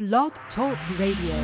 Blog Talk Radio.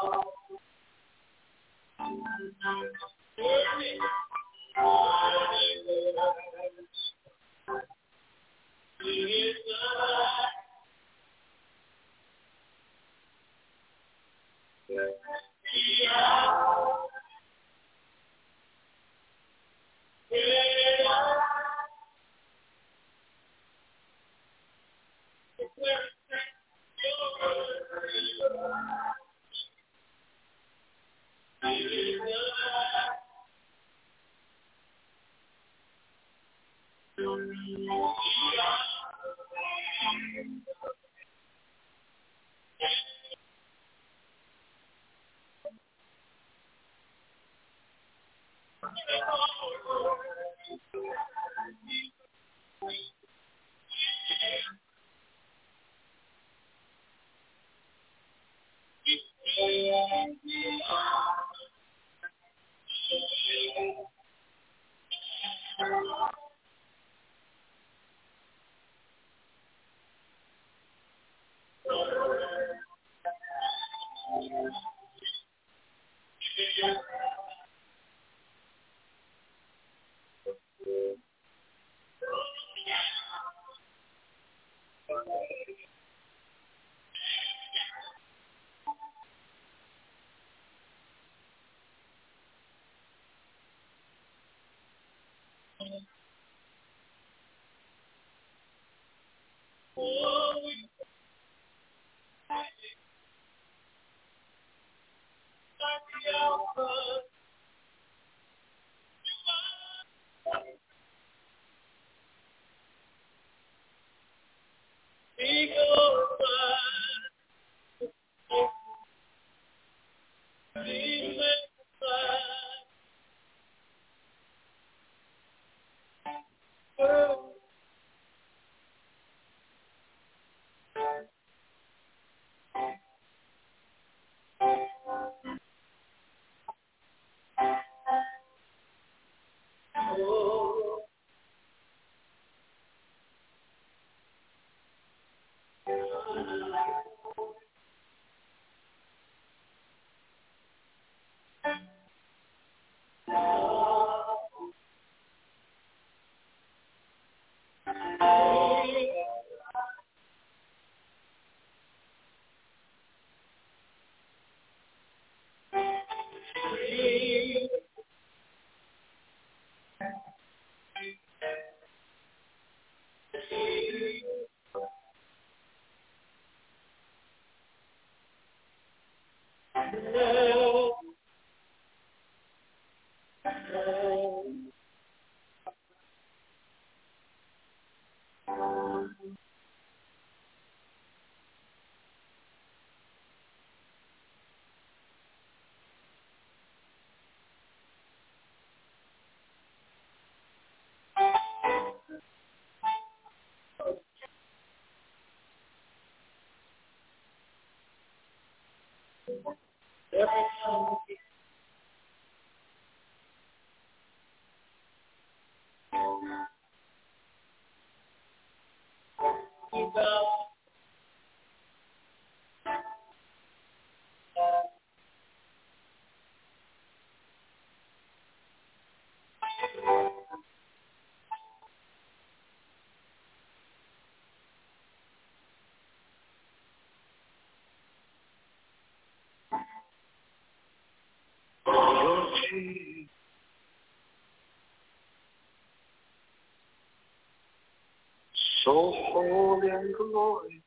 So holy and glorious,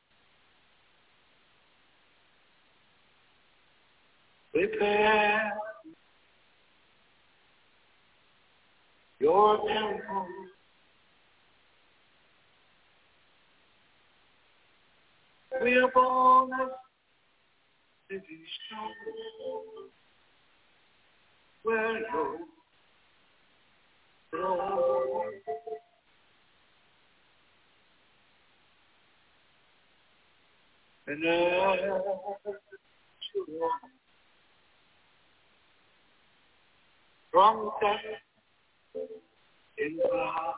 prepare your temple. We are born as city stones, where your throne. And from death in blood,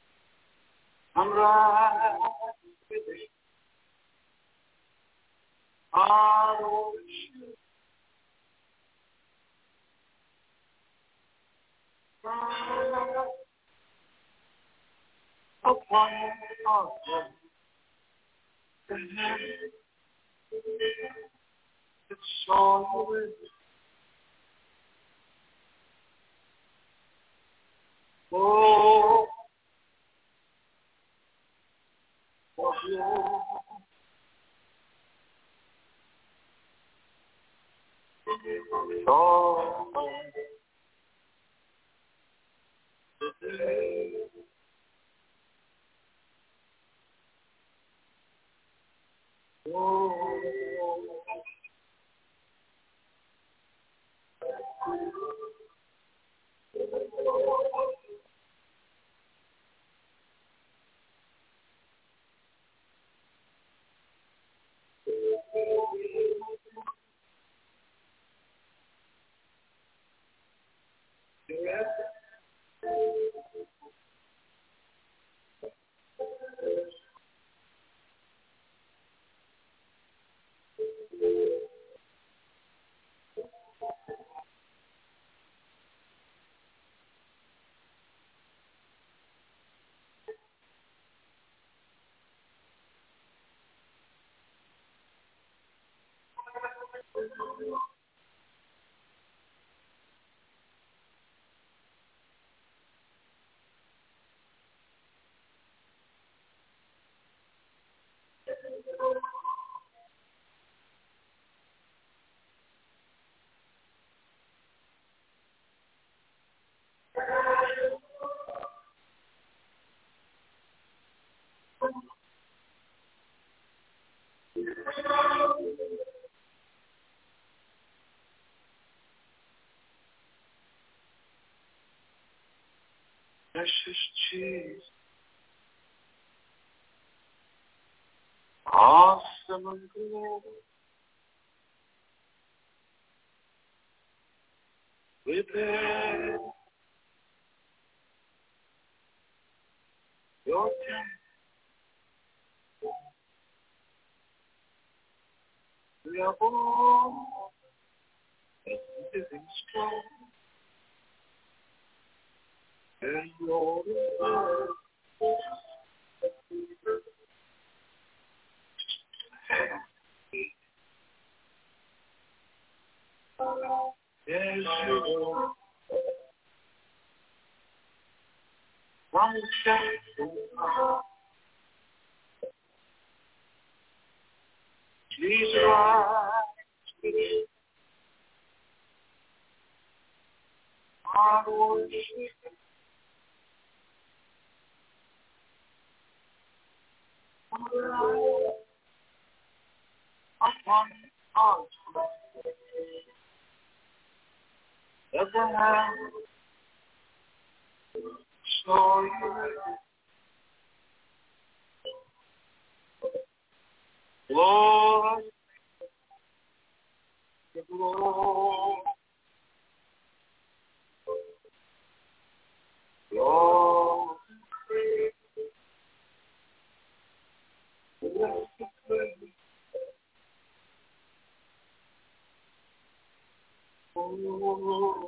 I'm right with it. I worship God upon us. It's all with oh, oh, oh, precious Jesus, awesome and glorious. With your time, we are born living strong. And your word, yes, you one shadow, Jesus, I worship upon us. Abraham saw you, Lord, the Lord, Lord, bless the place. Oh,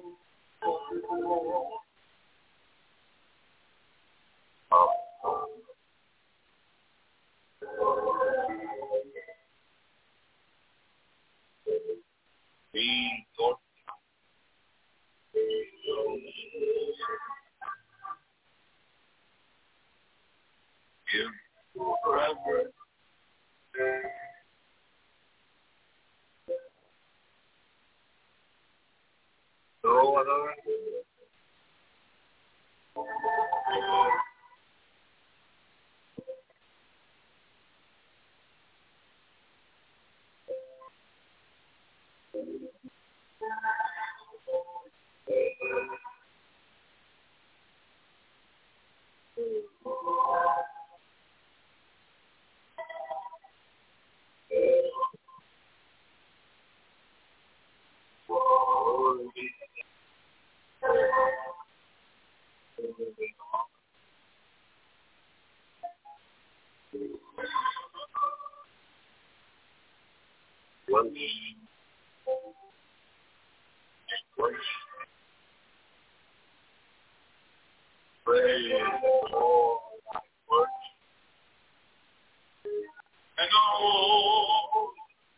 be God, you forever. No other. Praise the Lord, and all.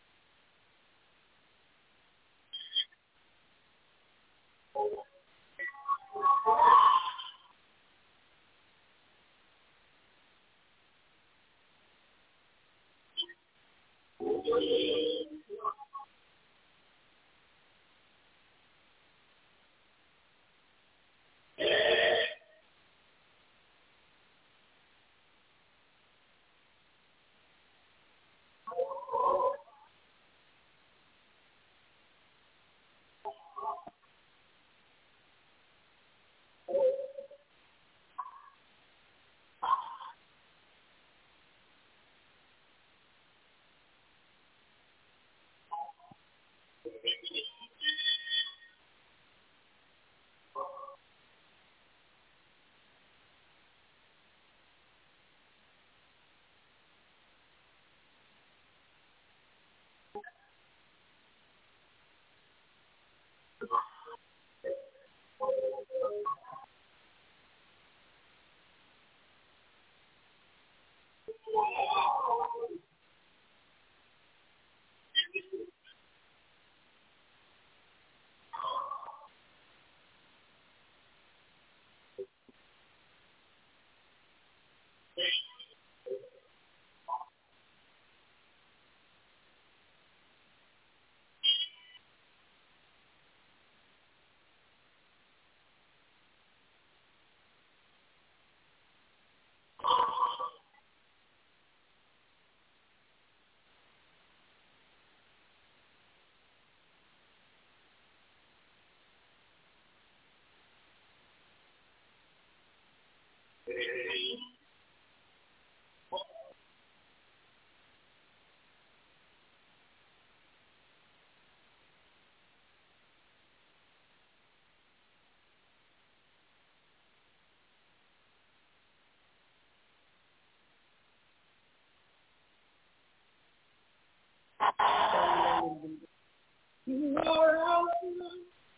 You are Alpha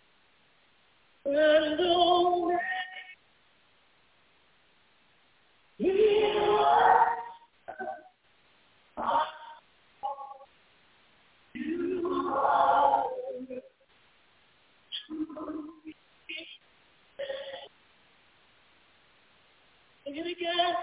and Omega. You are. Sing it again.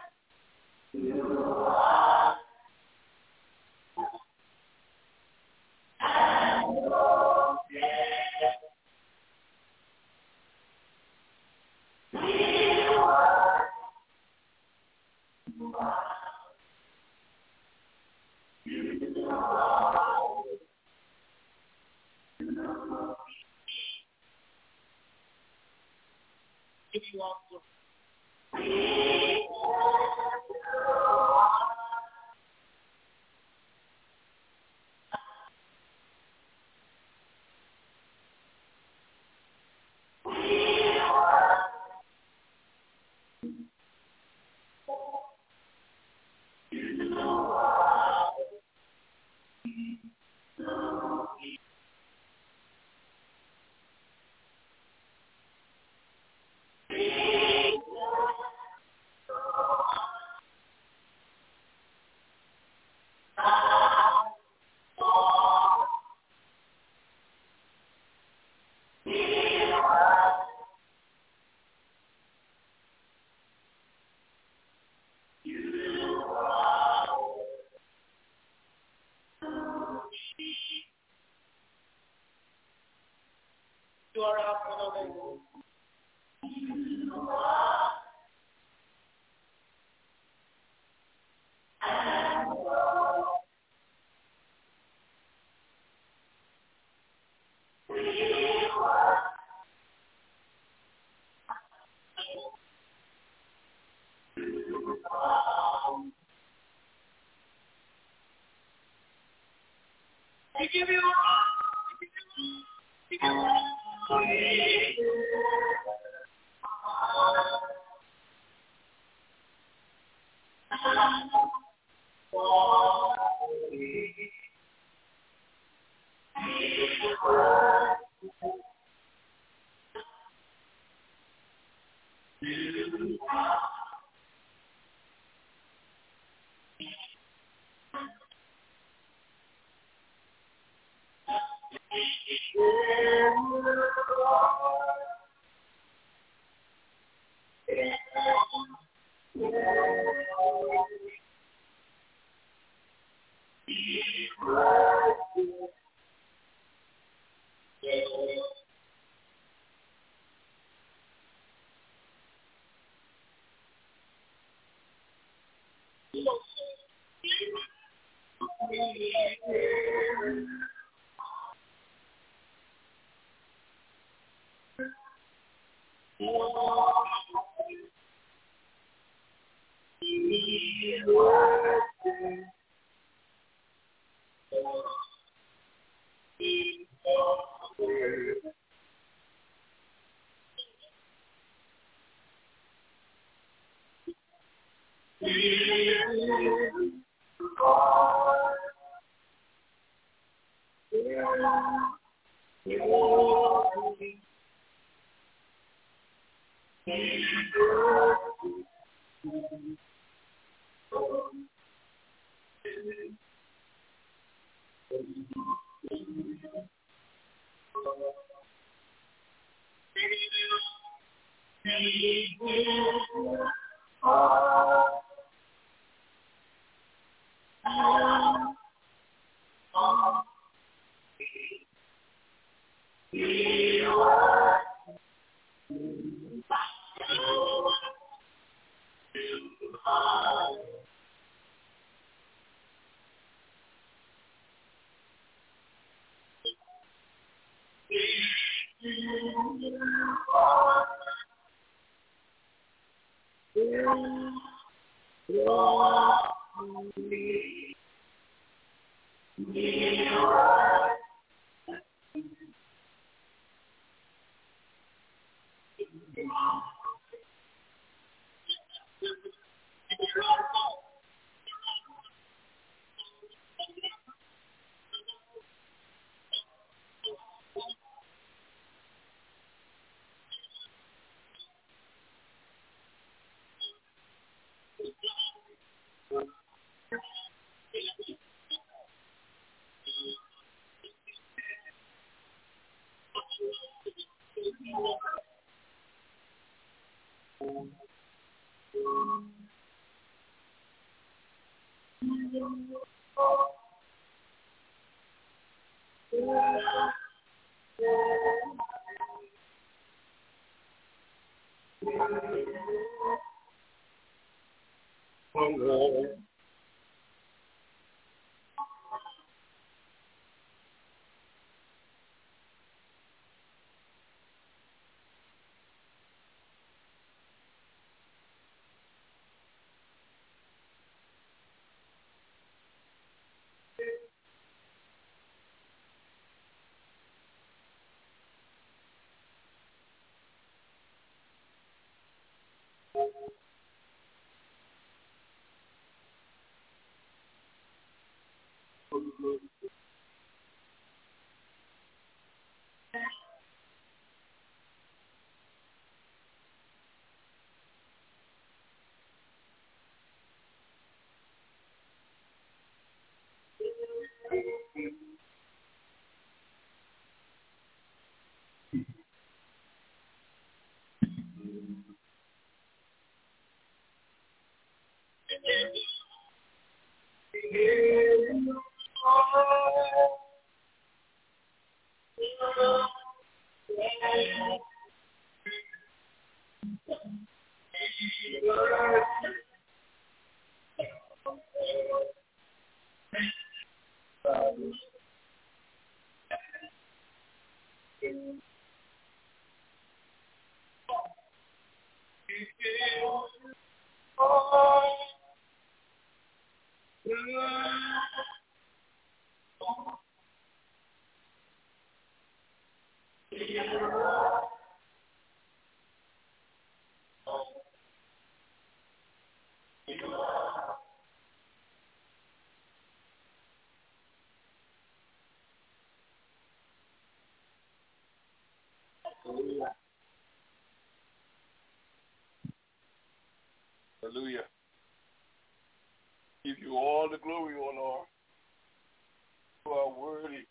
Give you all glory. You are Alpha and Omega. We give you Hallelujah. Hallelujah. Give you all the glory, O Lord. You are worthy.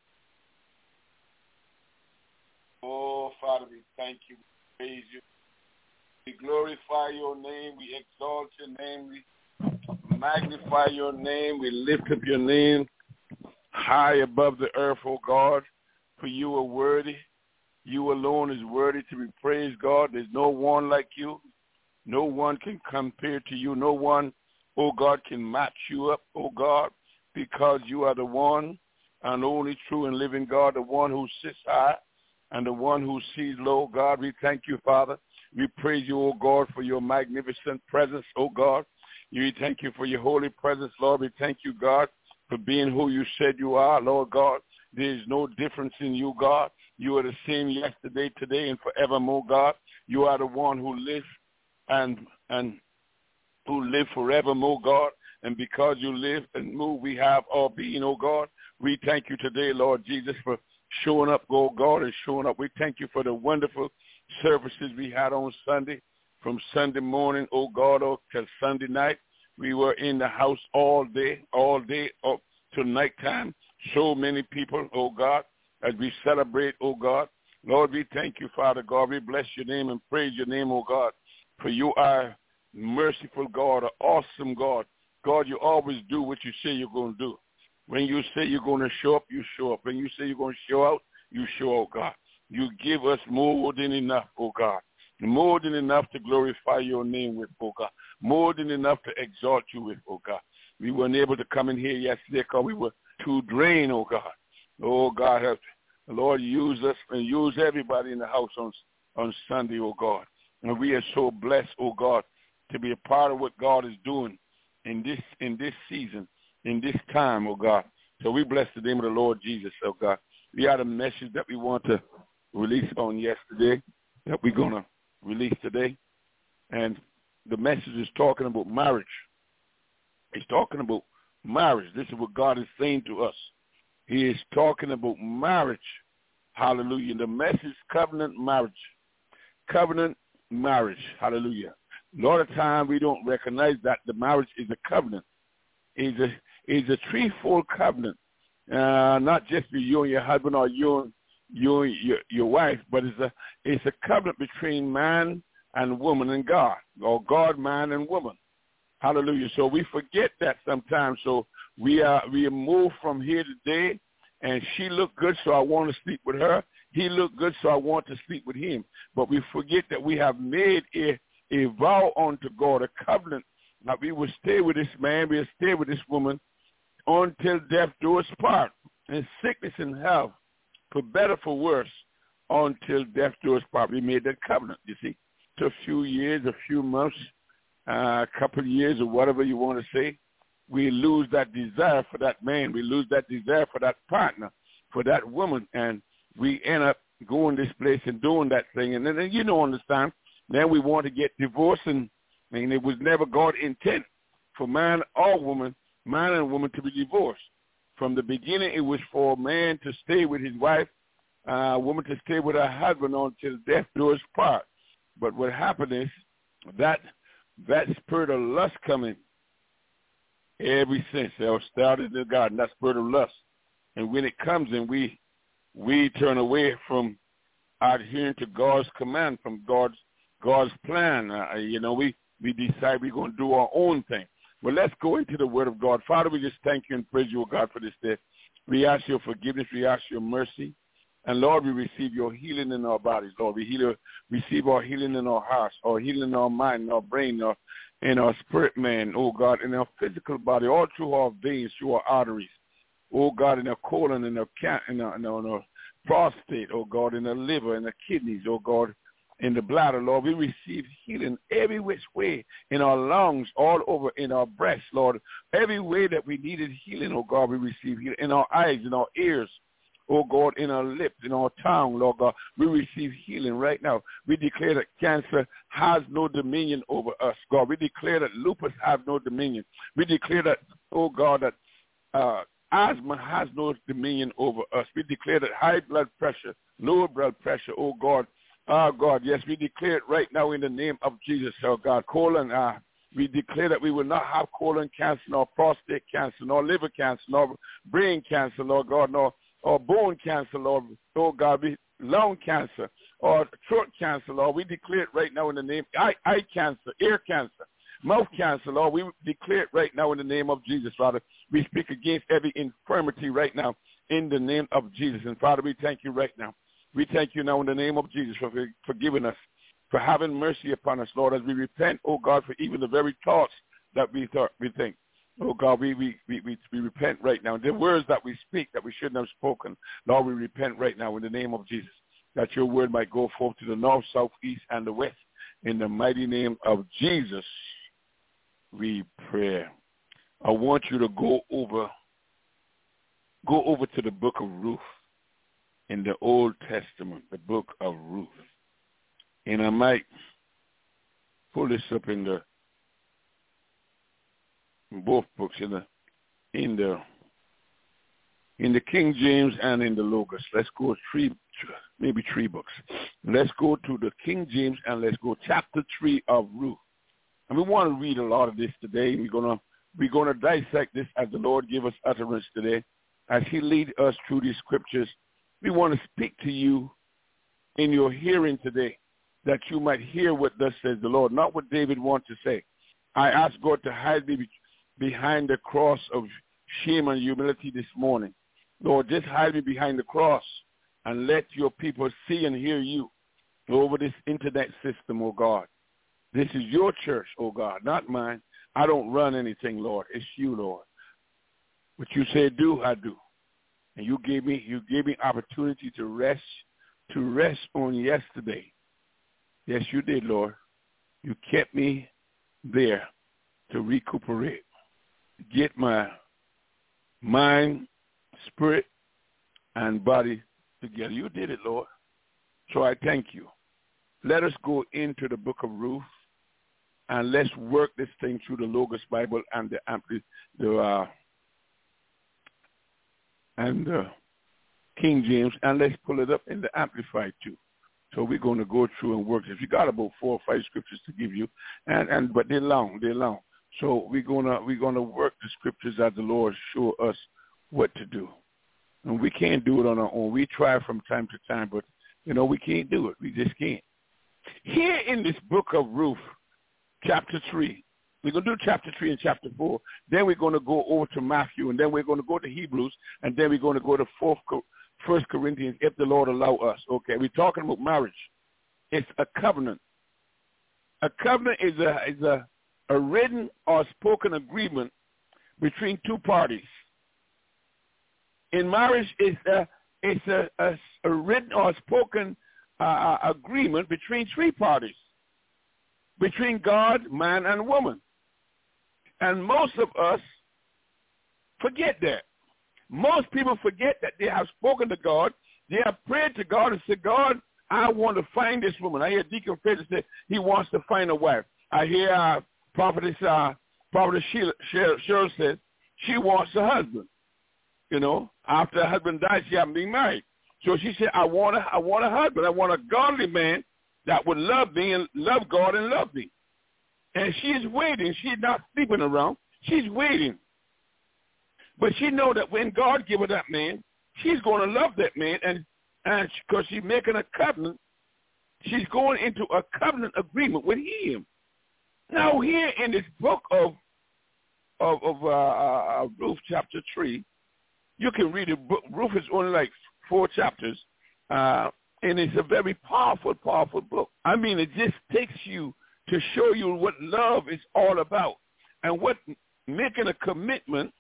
Oh, Father, we thank you. We praise you. We glorify your name. We exalt your name. We magnify your name. We lift up your name high above the earth, O God, for you are worthy. You alone is worthy to be praised, God. There's no one like you. No one can compare to you. No one, oh God, can match you up, oh God, because you are the one and only true and living God, the one who sits high and the one who sees low. God, we thank you, Father. We praise you, oh God, for your magnificent presence, oh God. We thank you for your holy presence, Lord. We thank you, God, for being who you said you are, Lord God. There is no difference in you, God. You are the same yesterday, today, and forevermore, God. You are the one who lives and who live forevermore, God. And because you live and move, we have our being, oh God. We thank you today, Lord Jesus, for showing up, oh God, and showing up. We thank you for the wonderful services we had on Sunday, from Sunday morning, oh God, till Sunday night. We were in the house all day up to nighttime. So many people, oh God, as we celebrate, oh God. Lord, we thank you, Father God. We bless your name and praise your name, oh God, for you are merciful God, an awesome God. God, you always do what you say you're going to do. When you say you're going to show up, you show up. When you say you're going to show out, you show out, God. You give us more than enough, oh God. More than enough to glorify your name with, oh God. More than enough to exalt you with, oh God. We weren't able to come in here yesterday because we were too drained, oh God. Oh God, have the Lord use us and use everybody in the house on Sunday, oh God. And we are so blessed, oh God, to be a part of what God is doing in this season, in this time, oh God. So we bless the name of the Lord Jesus, oh God. We had a message that we want to release on yesterday that we're going to release today. And the message is talking about marriage. It's talking about marriage. This is what God is saying to us. He is talking about marriage. Hallelujah. The message, covenant marriage. Covenant marriage. Hallelujah. A lot of time we don't recognize that the marriage is a covenant. It's a threefold covenant. Not just for you and your husband or you and your wife, but it's a covenant between man and woman and God, or God, man, and woman. Hallelujah. So we forget that sometimes. So we move from here today, and she looked good, so I want to sleep with her. He looked good, so I want to sleep with him. But we forget that we have made a vow unto God, a covenant, that we will stay with this man, we will stay with this woman until death do us part, and sickness and health, for better, for worse, until death do us part. We made that covenant, you see. To a few years, a few months, a couple of years, or whatever you want to say, we lose that desire for that man. We lose that desire for that partner, for that woman, and we end up going this place and doing that thing. And then you don't understand. Then we want to get divorced, and it was never God's intent for man or woman, man and woman, to be divorced. From the beginning, it was for man to stay with his wife, woman to stay with her husband until death do us part. But what happened is that spirit of lust coming ever since. It started in the garden, that spirit of lust. And when it comes in, we turn away from adhering to God's command, from God's plan. We decide we're going to do our own thing. Well, let's go into the Word of God. Father, we just thank you and praise you, God, for this day. We ask your forgiveness. We ask your mercy. And, Lord, we receive your healing in our bodies, Lord. We receive our healing in our hearts, our healing in our mind, in our brain, in our spirit, man, oh, God, in our physical body, all through our veins, through our arteries, oh, God, in our colon, in our prostate, oh, God, in the liver, in the kidneys, oh, God, in the bladder, Lord. We receive healing every which way, in our lungs, all over, in our breasts, Lord. Every way that we needed healing, oh, God, we receive healing. In our eyes, in our ears, oh, God, in our lips, in our tongue, Lord God, we receive healing right now. We declare that cancer has no dominion over us, God. We declare that lupus has no dominion. We declare that, oh, God, that asthma has no dominion over us. We declare that high blood pressure, low blood pressure, oh, God, Oh, God, yes, we declare it right now in the name of Jesus, oh, God. Colon, we declare that we will not have colon cancer, nor prostate cancer, nor liver cancer, nor brain cancer, Lord God, nor or bone cancer, Lord, oh, God, lung cancer, or throat cancer, Lord. We declare it right now in the name, eye cancer, ear cancer, mouth cancer, Lord. We declare it right now in the name of Jesus, Father. We speak against every infirmity right now in the name of Jesus. And, Father, we thank you right now. We thank you now in the name of Jesus for forgiving us, for having mercy upon us, Lord, as we repent, oh God, for even the very thoughts that we think. Oh God, we repent right now. The words that we speak that we shouldn't have spoken, Lord, we repent right now in the name of Jesus, that your word might go forth to the north, south, east, and the west. In the mighty name of Jesus, we pray. I want you to go over to the book of Ruth in the Old Testament, the book of Ruth. And I might pull this up in both books, in the King James and in the Logos. Let's go maybe three books. Let's go to the King James and let's go chapter 3 of Ruth. And we want to read a lot of this today. We're gonna dissect this as the Lord give us utterance today, as He lead us through these scriptures. We want to speak to you in your hearing today, that you might hear what thus says the Lord, not what David wants to say. I ask God to hide me behind the cross of shame and humility this morning. Lord, just hide me behind the cross and let your people see and hear you over this internet system, oh God. This is your church, oh God, not mine. I don't run anything, Lord. It's you, Lord. What you say do, I do. And you gave me opportunity to rest on yesterday. Yes, you did, Lord. You kept me there to recuperate, get my mind, spirit, and body together. You did it, Lord. So I thank you. Let us go into the book of Ruth, and let's work this thing through the Logos Bible and the King James, and let's pull it up in the Amplified too. So we're going to go through and work this. We got about 4 or 5 scriptures to give you, but they're long. So we're gonna work the scriptures as the Lord show us what to do. And we can't do it on our own. We try from time to time, but we can't do it. We just can't. Here in this book of Ruth, chapter 3, we're going to do chapter 3 and chapter 4. Then we're going to go over to Matthew, and then we're going to go to Hebrews, and then we're going to go to 1 Corinthians, if the Lord allow us. Okay, we're talking about marriage. It's a covenant. A covenant is a written or spoken agreement between two parties. In marriage, it's a written or spoken agreement between 3 parties, between God, man, and woman. And most of us forget that. Most people forget that they have spoken to God. They have prayed to God and said, God, I want to find this woman. I hear Deacon Fraser say he wants to find a wife. I hear Prophetess Cheryl says she wants a husband. After her husband died, she hasn't been married. So she said, I want a husband. I want a godly man that would love me and love God and love me. And she's waiting. She's not sleeping around. She's waiting. But she knows that when God give her that man, she's going to love that man. And because she's making a covenant, she's going into a covenant agreement with him. Now here in this book of Ruth chapter 3, you can read it. Ruth is only like 4 chapters, and it's a very powerful, powerful book. I mean, it just takes you to show you what love is all about and what making a commitment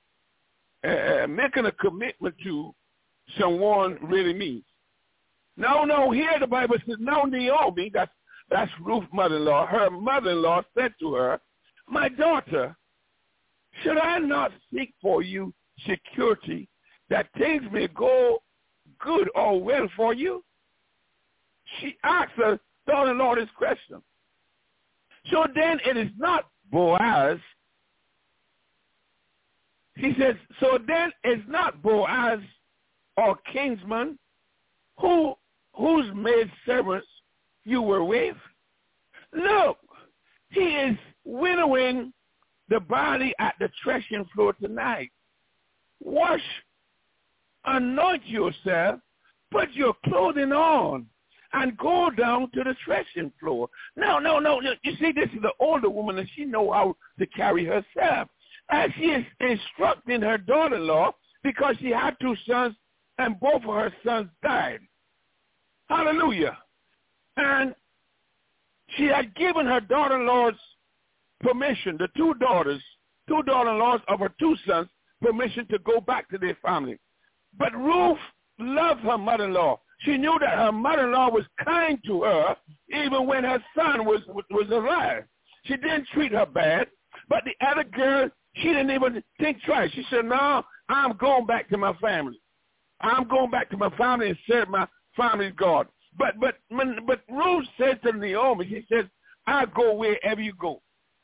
to someone really means. No, here the Bible says, now Naomi, that's Ruth's mother-in-law, her mother-in-law said to her, my daughter, should I not seek for you security that things may go good or well for you? She asked her daughter-in-law this question. So then it is not Boaz. He says, so then it's not Boaz or kinsman whose maid servants you were with? Look, he is winnowing the body at the threshing floor tonight. Wash, anoint yourself, put your clothing on, and go down to the threshing floor. No. You see, this is the older woman, and she knows how to carry herself. And she is instructing her daughter-in-law because she had 2 sons, and both of her sons died. Hallelujah. And she had given her daughter-in-law's permission, the 2 daughter-in-laws of her 2 sons, permission to go back to their family. But Ruth loved her mother-in-law. She knew that her mother-in-law was kind to her even when her son was alive. She didn't treat her bad. But the other girl, she didn't even think twice. She said, no, I'm going back to my family. I'm going back to my family and serve my family's God. But Ruth said to Naomi, she said, I'll go wherever you go.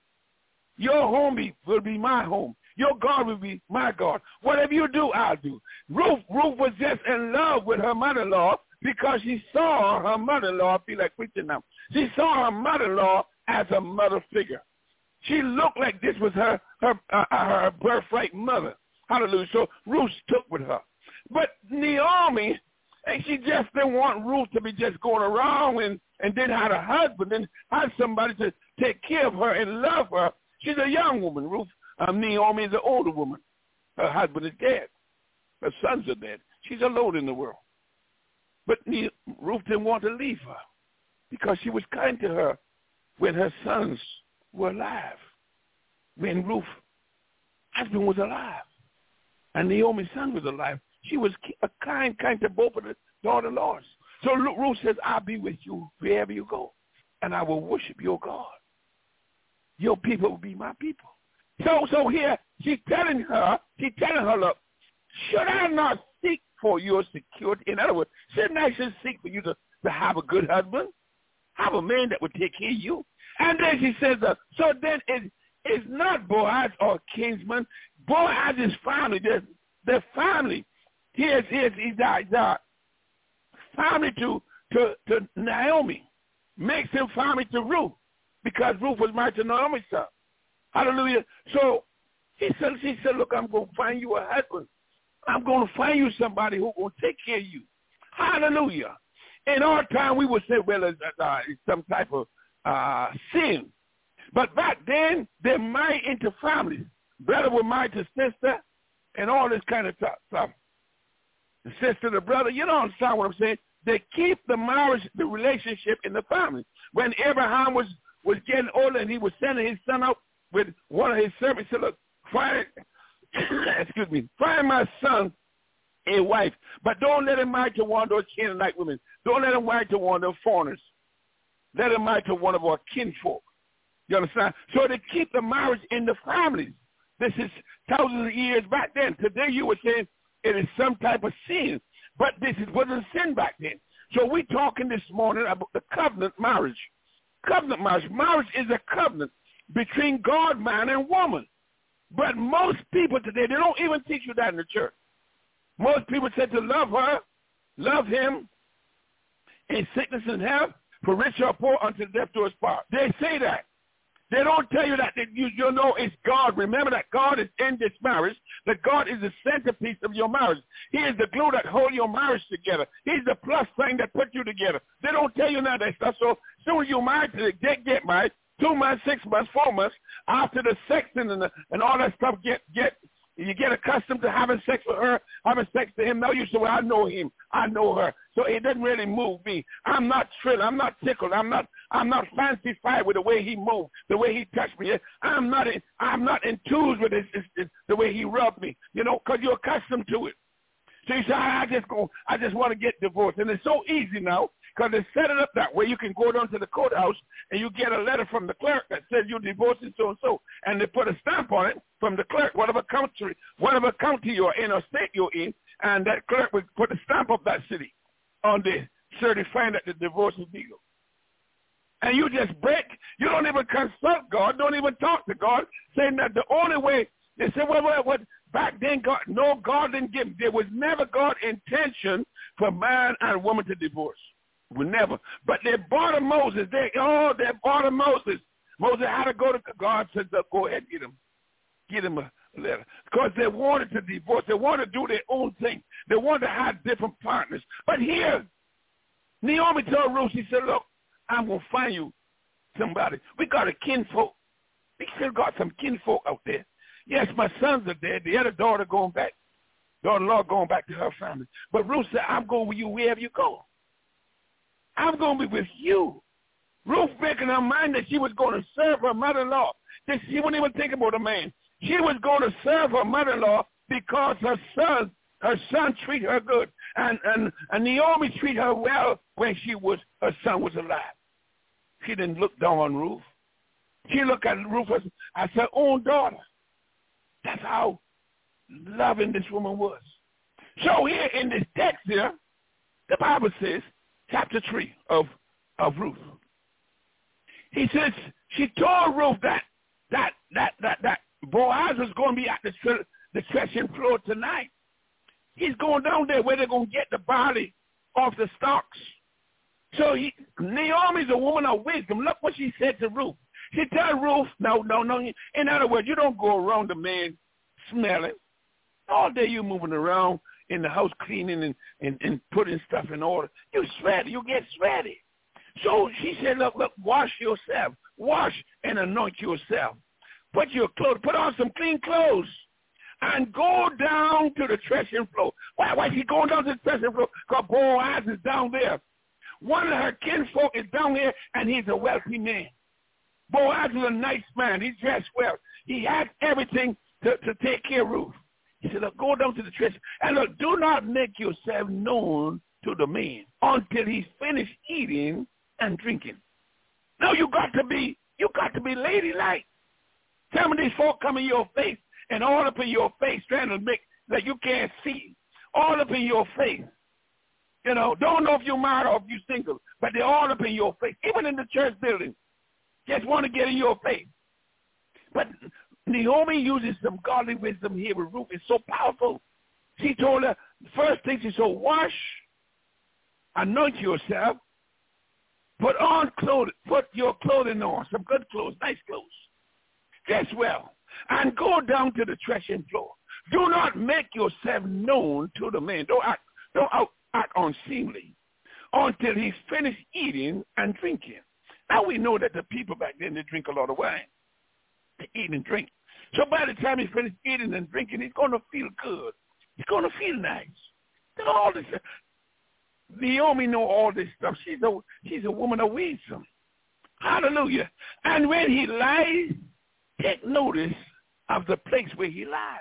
Your home will be my home. Your God will be my God. Whatever you do, I'll do. Ruth was just in love with her mother-in-law because she saw her mother-in-law, I feel like preaching now. She saw her mother-in-law as a mother figure. She looked like this was her birthright mother. Hallelujah. So Ruth took with her. But Naomi, she just didn't want Ruth to be just going around and didn't have a husband and had somebody to take care of her and love her. She's a young woman. Ruth, Naomi is an older woman. Her husband is dead. Her sons are dead. She's alone in the world. But Ruth didn't want to leave her because she was kind to her when her sons were alive. When Ruth's husband was alive and Naomi's son was alive, she was kind to both of the daughter-in-laws. So Ruth says, I'll be with you wherever you go, and I will worship your God. Your people will be my people. So here she's telling her, look, should I not seek for your security? In other words, shouldn't I seek for you to have a good husband? Have a man that would take care of you? And then she says, so then it's not Boaz or kinsman. Boaz is family. Their family. He's family to Naomi. Makes him family to Ruth because Ruth was married to Naomi's son. Hallelujah. So she said, look, I'm going to find you a husband. I'm going to find you somebody who's going to take care of you. Hallelujah. In our time, we would say, well, it's some type of sin. But back then, they married into families. Brother was married to sister and all this kind of stuff. The sister, the brother, you don't understand what I'm saying? They keep the marriage, the relationship in the family. When Abraham was getting older and he was sending his son out with one of his servants, he said, look, find my son a wife, but don't let him marry to one of those Canaanite women. Don't let him marry to one of those foreigners. Let him marry to one of our kinfolk. You understand? So they keep the marriage in the families. This is thousands of years back then. Today you were saying it is some type of sin, but this wasn't a sin back then. So we're talking this morning about the covenant marriage. Covenant marriage. Marriage is a covenant between God, man, and woman. But most people today, they don't even teach you that in the church. Most people say to love her, love him, in sickness and health, for rich or poor, until death do us part. They say that. They don't tell you that you know it's God. Remember that God is in this marriage, that God is the centerpiece of your marriage. He is the glue that holds your marriage together. He's the plus thing that puts you together. They don't tell you none of that stuff. So as soon as you're married, they get married, 2 months, 6 months, 4 months, after the sexting and all that stuff you get accustomed to having sex with her, having sex to him. Now you say, well, I know him. I know her. So it doesn't really move me. I'm not thrilled. I'm not tickled. I'm not fancified with the way he moved, the way he touched me. I'm not enthused with the way he rubbed me, because you're accustomed to it. So you say, I just want to get divorced. And it's so easy now because they set it up that way. You can go down to the courthouse and you get a letter from the clerk that says you're divorcing so-and-so. And they put a stamp on it from the clerk, whatever county you're in or state you're in, and that clerk would put a stamp of that city on the certifying that the divorce is legal. And you just break. You don't even consult God. Don't even talk to God, saying that the only way, they say, well, back then, God didn't give. There was never God's intention for man and woman to divorce. would never. But they bought Moses. They bought Moses. Moses had to go to God. Said, go ahead, get him a letter, because they wanted to divorce. They wanted to do their own thing. They wanted to have different partners. But here, Naomi told Ruth, she said, look, I'm going to find you somebody. We got a kinfolk. We still got some kinfolk out there. Yes, my sons are dead. The other daughter going back. Daughter-in-law going back to her family. But Ruth said, I'm going with you wherever you go. I'm going to be with you. Ruth making her mind that she was going to serve her mother-in-law. That she wasn't even thinking about a man. She was going to serve her mother-in-law because her son treated her good. And Naomi treated her well when her son was alive. She didn't look down on Ruth. She looked at Ruth as her own daughter. That's how loving this woman was. So here in this text here, the Bible says, chapter 3 of Ruth. He says she told Ruth that Boaz was going to be at the threshing floor tonight. He's going down there where they're going to get the barley off the stalks. So Naomi's a woman of wisdom. Look what she said to Ruth. She told Ruth, no. In other words, you don't go around the man smelling. All day you moving around in the house cleaning and putting stuff in order. You sweaty. You get sweaty. So she said, look, wash yourself. Wash and anoint yourself. Put on some clean clothes and go down to the threshing floor. Why is she going down to the threshing floor? Because Boaz is down there. One of her kinfolk is down here, and he's a wealthy man. Boaz is a nice man. He's dressed well. He has everything to take care of Ruth. He said, look, go down to the threshing. And look, do not make yourself known to the man until he's finished eating and drinking. Now you got to be ladylike. Some of these folk come in your face and all up in your face trying to make that you can't see. All up in your face. You know, don't know if you're married or if you're single, but they're all up in your face. Even in the church building. Just want to get in your face. But Naomi uses some godly wisdom here with Ruth. It's so powerful. She told her, first thing she said, wash, anoint yourself, put your clothing on, some good clothes, nice clothes. Dress well, and go down to the threshing floor. Do not make yourself known to the man. Don't act unseemly until he's finished eating and drinking. Now we know that the people back then, they drink a lot of wine. They eat and drink. So by the time he's finished eating and drinking, he's going to feel good. He's going to feel nice. And all this. Naomi know all this stuff. She's a woman of wisdom. Hallelujah. And when he lies, take notice of the place where he lies.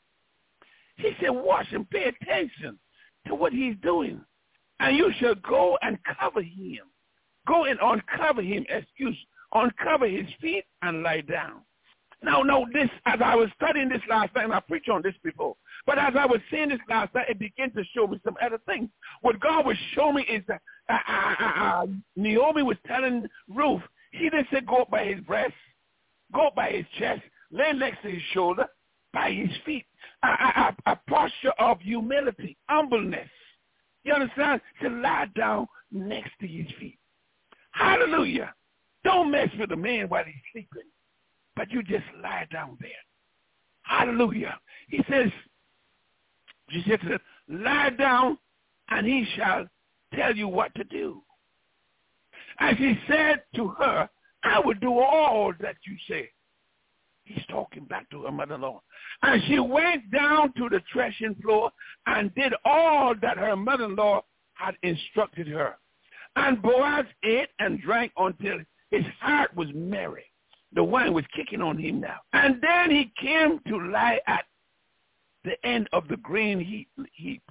He said, watch and pay attention to what he's doing. And you shall go and cover him. Go and uncover him, uncover his feet and lie down. Now, this, as I was studying this last night, and I preached on this before, but as I was seeing this last night, it began to show me some other things. What God was showing me is that Naomi was telling Ruth, she didn't say go up by his breast, go up by his chest, lay next to his shoulder, by his feet. A posture of humility, humbleness. You understand? To lie down next to his feet. Hallelujah. Don't mess with the man while he's sleeping, but you just lie down there. Hallelujah. He says, lie down and he shall tell you what to do. As he said to her, I will do all that you say. He's talking back to her mother-in-law. And she went down to the threshing floor and did all that her mother-in-law had instructed her. And Boaz ate and drank until his heart was merry. The wine was kicking on him now. And then he came to lie at the end of the grain heap.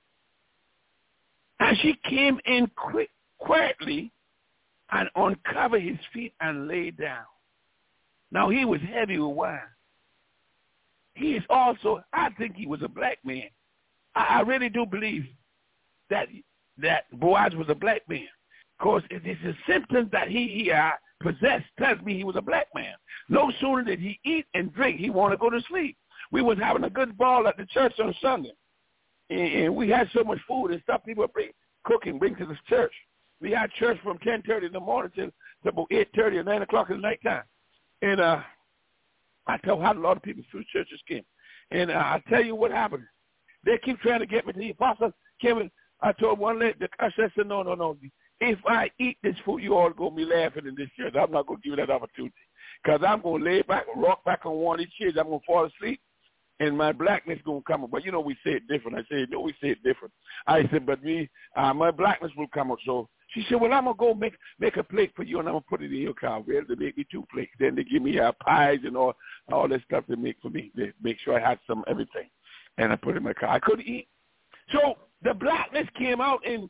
And she came in quietly and uncovered his feet and lay down. Now he was heavy with wine. He is also, I think he was a black man. I really do believe that Boaz was a black man. Because it is a symptom that he possessed tells me he was a black man. No sooner did he eat and drink, he wanted to go to sleep. We was having a good ball at the church on Sunday. And we had so much food and stuff people bring to the church. we had church from 10:30 in the morning till about 8:30 or 9 o'clock in the nighttime. And I tell how a lot of people through churches came. And I tell you what happened. They keep trying to get me to the apostle. Kevin, I told one lady, the usher said, no. If I eat this food, you all going to be laughing in this church. I'm not going to give you that opportunity. Because I'm going to lay back, rock back on one of these chairs. I'm going to fall asleep, and my blackness going to come up. But, we say it different. I said, no, we say it different. I said, but my blackness will come up. So she said, well, I'm going to go make a plate for you, and I'm going to put it in your car. Well, they make me 2 plates. Then they give me pies and all that stuff they make for me. They make sure I had some everything. And I put it in my car. I couldn't eat. So the blackness came out, and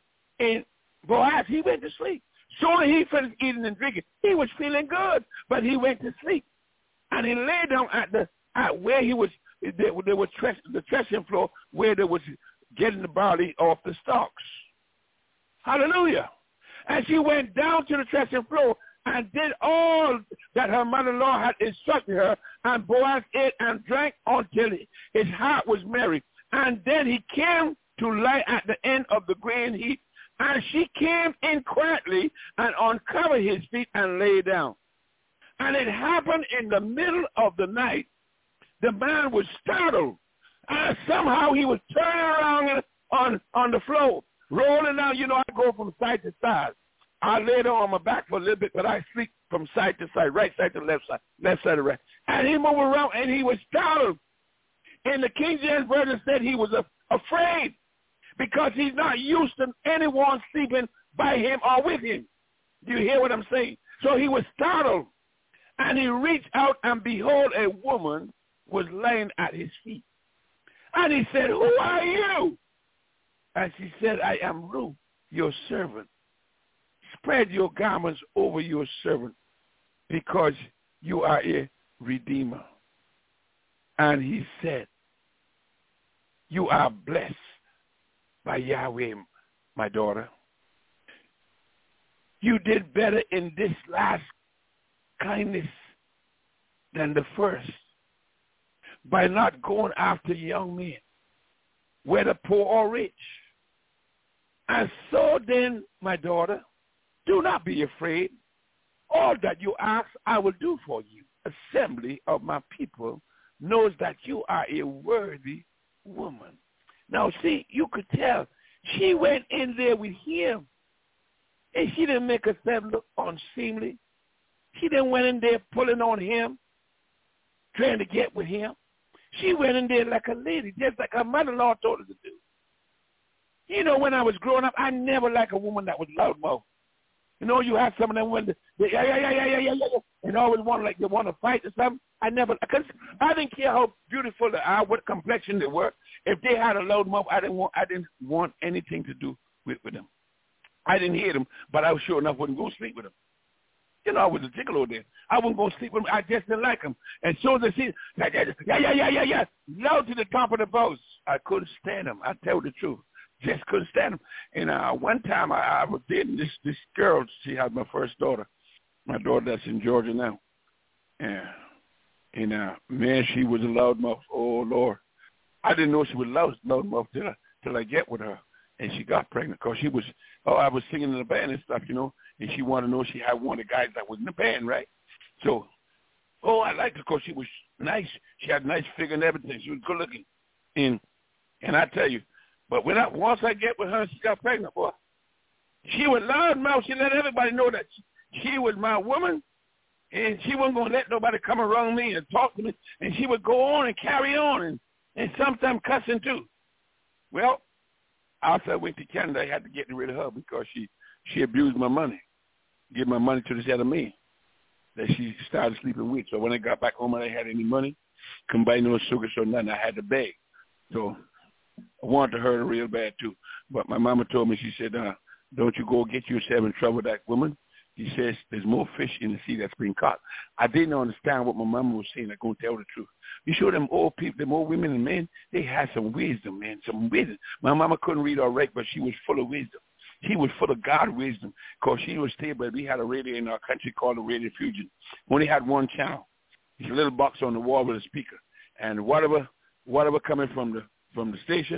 Boaz, he went to sleep. Soon as he finished eating and drinking, he was feeling good, but he went to sleep. And he lay down at where he was, there was the threshing floor where they was getting the barley off the stalks. Hallelujah. And she went down to the threshing floor and did all that her mother-in-law had instructed her, and Boaz ate and drank until his heart was merry. And then he came to lie at the end of the grain heap, and she came in quietly and uncovered his feet and lay down. And it happened in the middle of the night. The man was startled, and somehow he was turning around on the floor, rolling down. I go from side to side. I lay down on my back for a little bit, but I sleep from side to side, right side to left side to right. And he moved around, and he was startled. And the King James Version said he was afraid because he's not used to anyone sleeping by him or with him. Do you hear what I'm saying? So he was startled, and he reached out, and behold, a woman was laying at his feet. And he said, who are you? And she said, I am Ruth, your servant. Spread your garments over your servant, because you are a redeemer. And he said, you are blessed by Yahweh, my daughter. You did better in this last kindness than the first by not going after young men, whether poor or rich. And so then, my daughter, do not be afraid. All that you ask, I will do for you. Assembly of my people knows that you are a worthy woman. Now, see, you could tell she went in there with him, and she didn't make herself look unseemly. She didn't went in there pulling on him, trying to get with him. She went in there like a lady, just like her mother-in-law told her to do. When I was growing up, I never liked a woman that was loudmouth. You have some of them when yeah, and always they want to fight or something. I didn't care how beautiful they are, what complexion they were. If they had a loud mouth, I didn't want anything to do with them. I didn't hear them, but I was sure enough wouldn't go sleep with them. I was a gigolo then. I wouldn't go sleep with them. I just didn't like them. And so they see, yeah, loud to the top of the boat. I couldn't stand them. I tell the truth. Just couldn't stand them. And one time I was dating this girl. She had my first daughter, my daughter that's in Georgia now. And man, she was a loudmouth. Oh, Lord. I didn't know she was loudmouth till I get with her. And she got pregnant because I was singing in the band and stuff, and she wanted to know she had one of the guys that was in the band, right? So, I liked her because she was nice. She had a nice figure and everything. She was good looking. And I tell you, but once I get with her, she got pregnant, boy. She was loudmouth. She let everybody know that she was my woman, and she wasn't going to let nobody come around me and talk to me. And she would go on and carry on, and sometimes cussing too. Well, after I went to Canada, I had to get rid of her because she abused my money, give my money to this other man that she started sleeping with. So when I got back home and I had any money, couldn't buy no sugar, so nothing. I had to beg. So I wanted to hurt her real bad too. But my mama told me, she said, don't you go get yourself in trouble with that woman. He says there's more fish in the sea that's being caught. I didn't understand what my mama was saying. I'm going to tell the truth. You show them old people, them old women and men, they had some wisdom, man, some wisdom. My mama couldn't read or write, but she was full of wisdom. She was full of God wisdom because she was stable. We had a radio in our country called the Radio Fusion. Only had one channel. It's a little box on the wall with a speaker. And whatever coming from the station,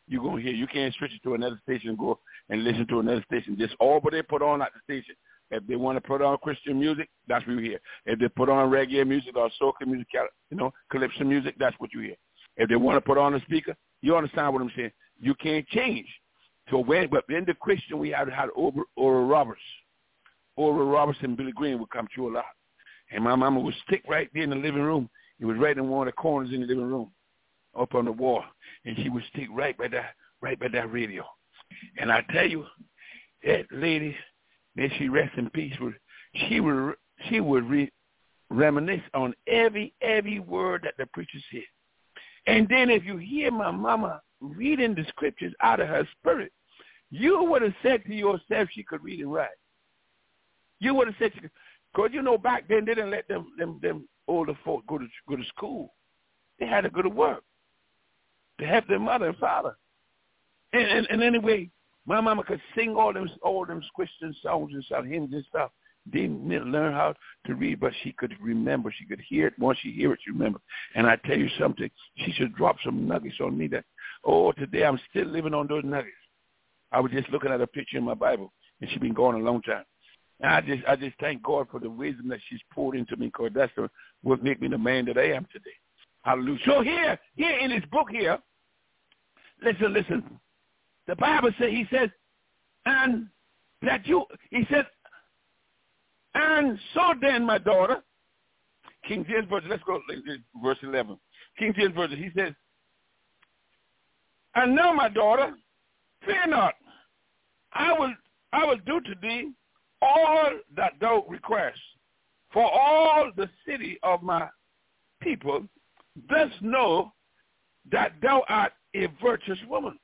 you're going to hear. You can't switch it to another station and go and listen to another station. Just all what they put on at the station. If they want to put on Christian music, that's what you hear. If they put on reggae music or soca music, calypso music, that's what you hear. If they want to put on a speaker, you understand what I'm saying? You can't change. So but in the Christian, we had Oral Roberts. Oral Roberts and Billy Green would come through a lot. And my mama would stick right there in the living room. It was right in one of the corners in the living room, up on the wall. And she would stick right by that radio. And I tell you, that lady, may she rest in peace, she would reminisce on every word that the preacher said. And then if you hear my mama reading the scriptures out of her spirit, you would have said to yourself she could read and write. You would have said she could, because back then they didn't let them older folk go to school. They had to go to work to help their mother and father. And anyway, my mama could sing all them Christian songs and some hymns and stuff. Didn't learn how to read, but she could remember. She could hear it. Once she hear it, she remember. And I tell you something, she should drop some nuggets on me that, today I'm still living on those nuggets. I was just looking at a picture in my Bible, and she's been gone a long time. And I just thank God for the wisdom that she's poured into me, because that's what made me the man that I am today. Hallelujah. So here in his book here, listen. The Bible says, he says, and so then, my daughter, King James Version, let's go verse 11. King James Version, he says, and now, my daughter, fear not. I will do to thee all that thou request. For all the city of my people does know that thou art a virtuous woman.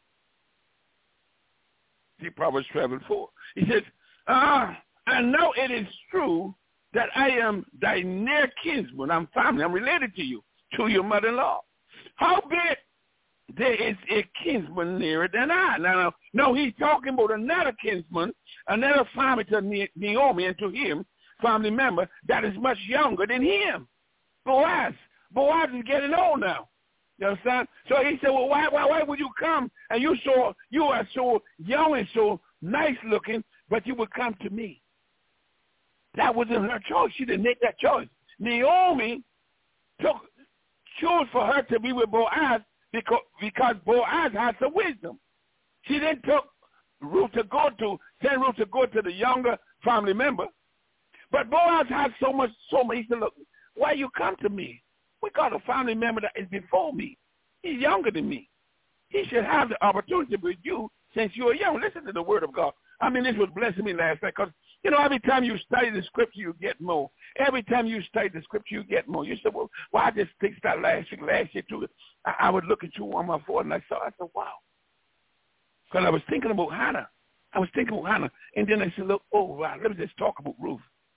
See Proverbs 12:4. He says, and now it is true that I am thy near kinsman. I'm family. I'm related to you, to your mother-in-law. Howbeit there is a kinsman nearer than I. Now he's talking about another kinsman, another family to Naomi, and to him, family member, that is much younger than him. Boaz. Boaz is getting old now. You understand? So he said, well, why would you come? And you are so young and so nice looking, but you would come to me. That wasn't her choice. She didn't make that choice. Naomi chose for her to be with Boaz because Boaz has the wisdom. She then took send Ruth to go to the younger family member. But Boaz has so much. He said, look, why you come to me? We got a family member that is before me. He's younger than me. He should have the opportunity with you since you are young. Listen to the word of God. I mean, this was blessing me last night because, every time you study the scripture, you get more. Every time you study the scripture, you get more. You said, well, I just fixed that last year too. I was looking through on my phone and I said, wow. Because I was thinking about Hannah. And then I said, look, wow, let me just talk about Ruth.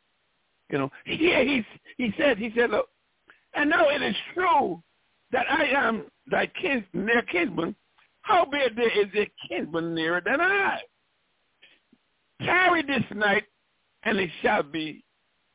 He said, look, and now it is true that I am thy near kinsman. Howbeit there is a kinsman nearer than I. Tarry this night, and it shall be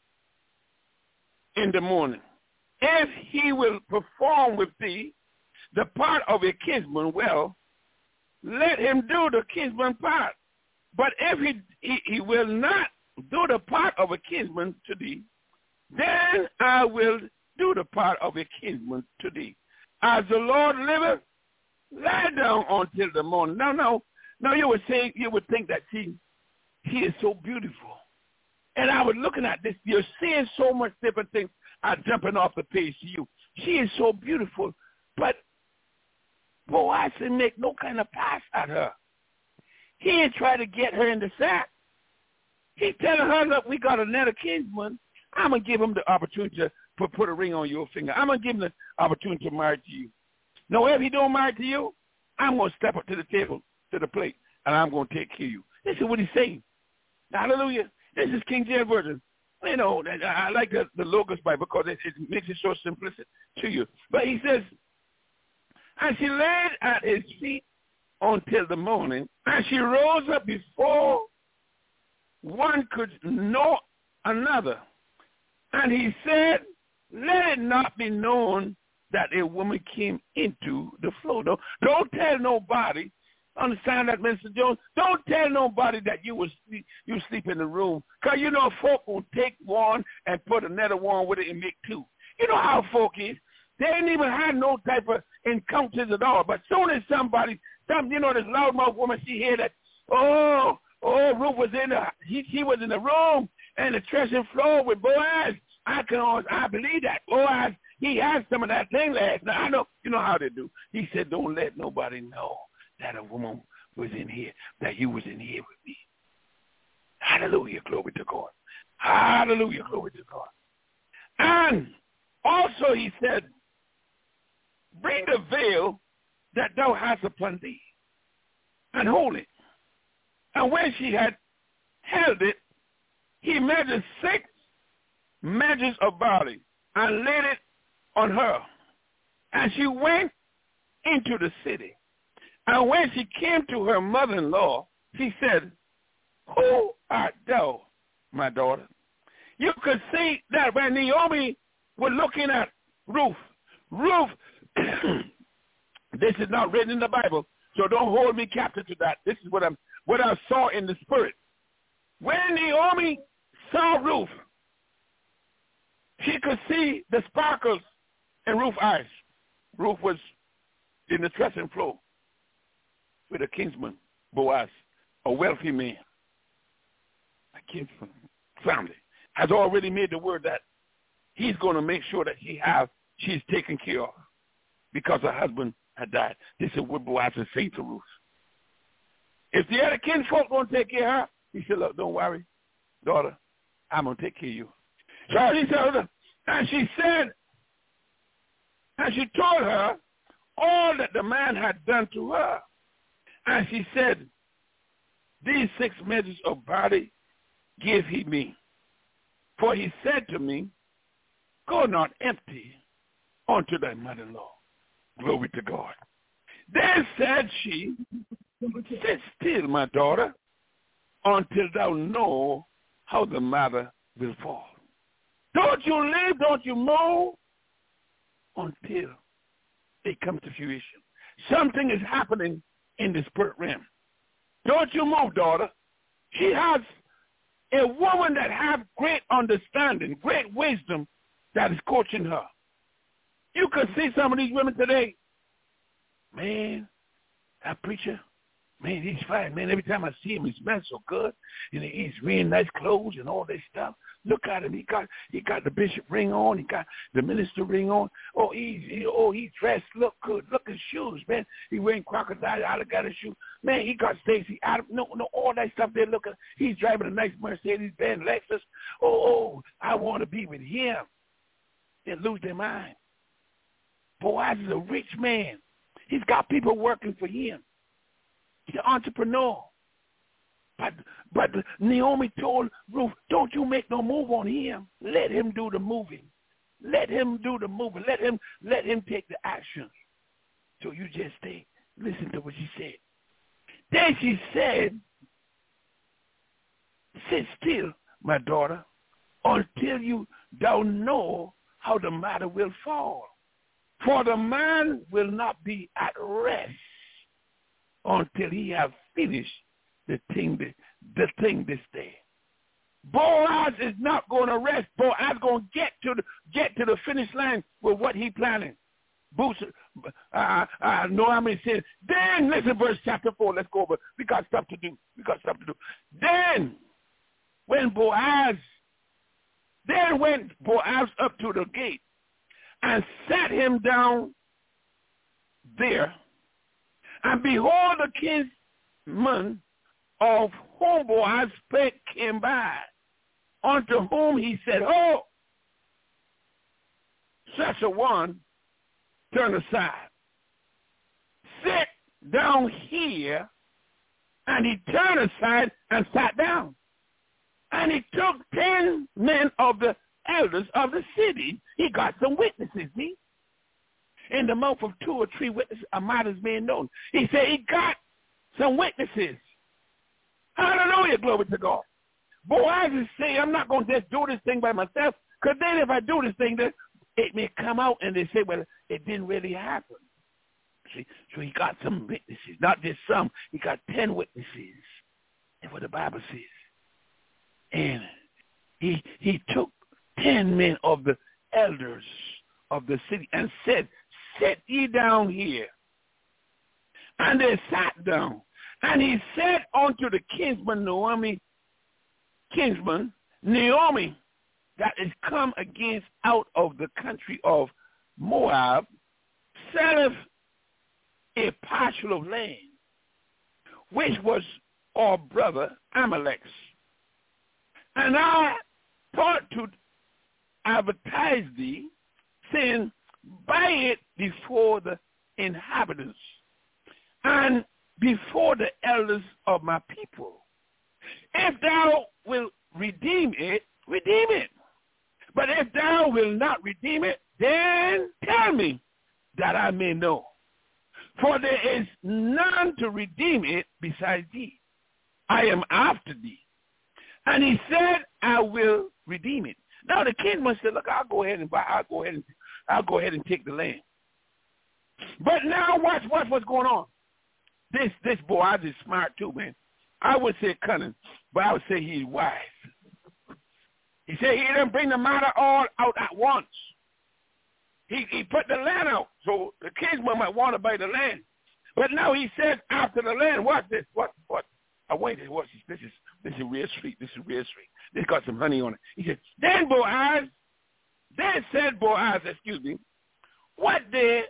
in the morning. If he will perform with thee the part of a kinsman well, let him do the kinsman part. But if he will not do the part of a kinsman to thee, then I will do the part of a kinsman to thee. As the Lord liveth, lie down until the morning. Now you would think that she is so beautiful. And I was looking at this. You're seeing so much different things are jumping off the page to you. She is so beautiful, but Boaz didn't make no kind of pass at her. He didn't try to get her in the sack. He telling her, look, we got another kinsman. I'm going to give him the opportunity to put a ring on your finger. I'm going to give him the opportunity to marry to you. No, if he don't marry to you, I'm going to step up to the table, to the plate, and I'm going to take care of you. This is what he's saying. Hallelujah. This is King James Version. I like the Logos Bible because it makes it so simplistic to you. But he says, and she laid at his feet until the morning, and she rose up before one could know another. And he said, let it not be known that a woman came into the flow. Don't tell nobody understand that, Mr. Jones? Don't tell nobody that you sleep in the room, because you know folk will take one and put another one with it and make two. You know how folk is. They ain't even had no type of encounters at all. But soon as somebody, you know, this loudmouth woman, she hear that, Ruth was she was in the room and the threshing floor with Boaz. I believe that. Boaz, he had some of that thing last night. I know, you know how they do. He said, don't let nobody know that a woman was in here, that you was in here with me. Hallelujah, glory to God. Hallelujah, glory to God. And also he said, bring the veil that thou hast upon thee, and hold it. And when she had held it, he measured 6 measures of barley and laid it on her. And she went into the city. And when she came to her mother-in-law, she said, who art thou, my daughter? You could see that when Naomi was looking at Ruth, this is not written in the Bible, so don't hold me captive to that. This is what I saw in the spirit. When Naomi saw Ruth, she could see the sparkles in Ruth's eyes. Ruth was in the threshing floor with a kinsman, Boaz, a wealthy man. A kinsman family has already made the word that he's going to make sure that she's taken care of because her husband had died. This is what Boaz is saying to Ruth. If the other kinfolk don't take care of her, he said, look, don't worry, daughter, I'm going to take care of you. So he said, and she said, and she told her all that the man had done to her. And she said, these 6 measures of barley give he me. For he said to me, go not empty unto thy mother-in-law. Glory to God. Then said she, sit still, my daughter, until thou know how the matter will fall. Don't you leave, don't you move until it comes to fruition. Something is happening in the spirit realm. Don't you move, daughter. She has a woman that has great understanding, great wisdom that is coaching her. You can see some of these women today. Man, that preacher, man, he's fine. Man, every time I see him, he smells so good. And he's wearing nice clothes and all this stuff. Look at him. He got the bishop ring on. He got the minister ring on. He dressed, look good. Look at his shoes, man. He wearing crocodile alligator shoes. Man, he got Stacy Adams. No, all that stuff there. Look at. He's driving a nice Mercedes-Benz Lexus. I want to be with him. They lose their mind. Boaz is a rich man. He's got people working for him. He's an entrepreneur. But Naomi told Ruth, don't you make no move on him. Let him do the moving. Let him do the moving. Let him take the action. So you just listen to what she said. Then she said, sit still, my daughter, until thou know how the matter will fall. For the man will not be at rest until he have finished the thing this day. Boaz is not going to rest. Boaz is going to get to the finish line with what he planning. Naomi said, then, listen, verse chapter 4, let's go over. We got stuff to do. Then went Boaz up to the gate and sat him down there. And behold, the kinsman of whom Boaz spake came by, unto whom he said, oh, such a one, turn aside. Sit down here. And he turned aside and sat down. And he took 10 men of the elders of the city. He got some witnesses, see? In the mouth of 2 or 3 witnesses, a matter is being known. He said he got some witnesses. Hallelujah, glory to God. Boaz is saying, I'm not going to just do this thing by myself, because then if I do this thing, then it may come out and they say, well, it didn't really happen. See, so he got some witnesses. Not just some. He got 10 witnesses. That's what the Bible says. And he took 10 men of the elders of the city and said, sit ye down here. And they sat down. And he said unto the kinsman Naomi, that is come against out of the country of Moab, selleth a parcel of land, which was our brother Amalek's. And I thought to advertise thee, saying, buy it before the inhabitants and before the elders of my people. If thou wilt redeem it, redeem it. But if thou wilt not redeem it, then tell me, that I may know. For there is none to redeem it besides thee. I am after thee. And he said, I will redeem it. Now the kinsman said, look, I'll go ahead and take the land. But now watch what's going on. This Boaz is smart too, man. I would say cunning, but I would say he's wise. He said he didn't bring the matter all out at once. He put the land out, so the kinsman might want to buy the land. But now he says after the land, watch this, what? I waited, watch this. This is real sweet. This got some honey on it. He said, then said Boaz, what day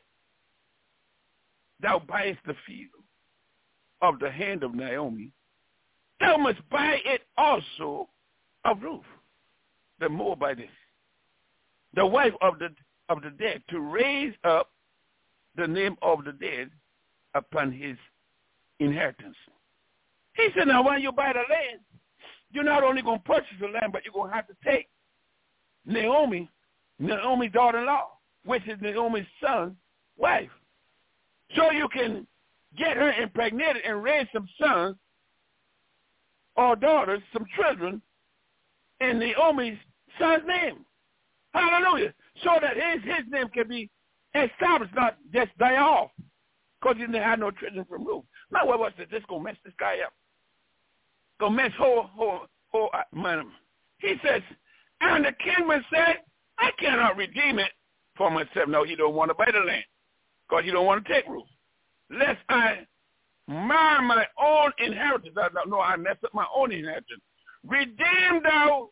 thou buyest the field of the hand of Naomi, thou must buy it also of Ruth, the Moabitess, the wife of the dead, to raise up the name of the dead upon his inheritance. He said, now when you buy the land, you're not only going to purchase the land, but you're going to have to take Naomi's daughter-in-law, which is Naomi's son's wife. So you can get her impregnated and raise some sons or daughters, some children, in Naomi's son's name. Hallelujah. So that his name can be established, not just die off, because he didn't have no children from Ruth. Now, what's this? This going to mess this guy up. Going to mess whole man. He says, and the kinsman said, I cannot redeem it for myself. No, he don't want to buy the land, because he don't want to take Ruth. Lest I mar my own inheritance. I mess up my own inheritance. Redeem thou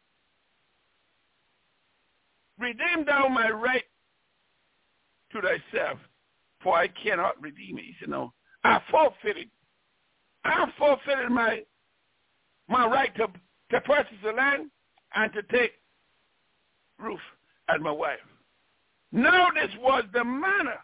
my right to thyself, for I cannot redeem it. He said, no, I forfeited my right to purchase the land and to take Ruth as my wife. Now this was the manner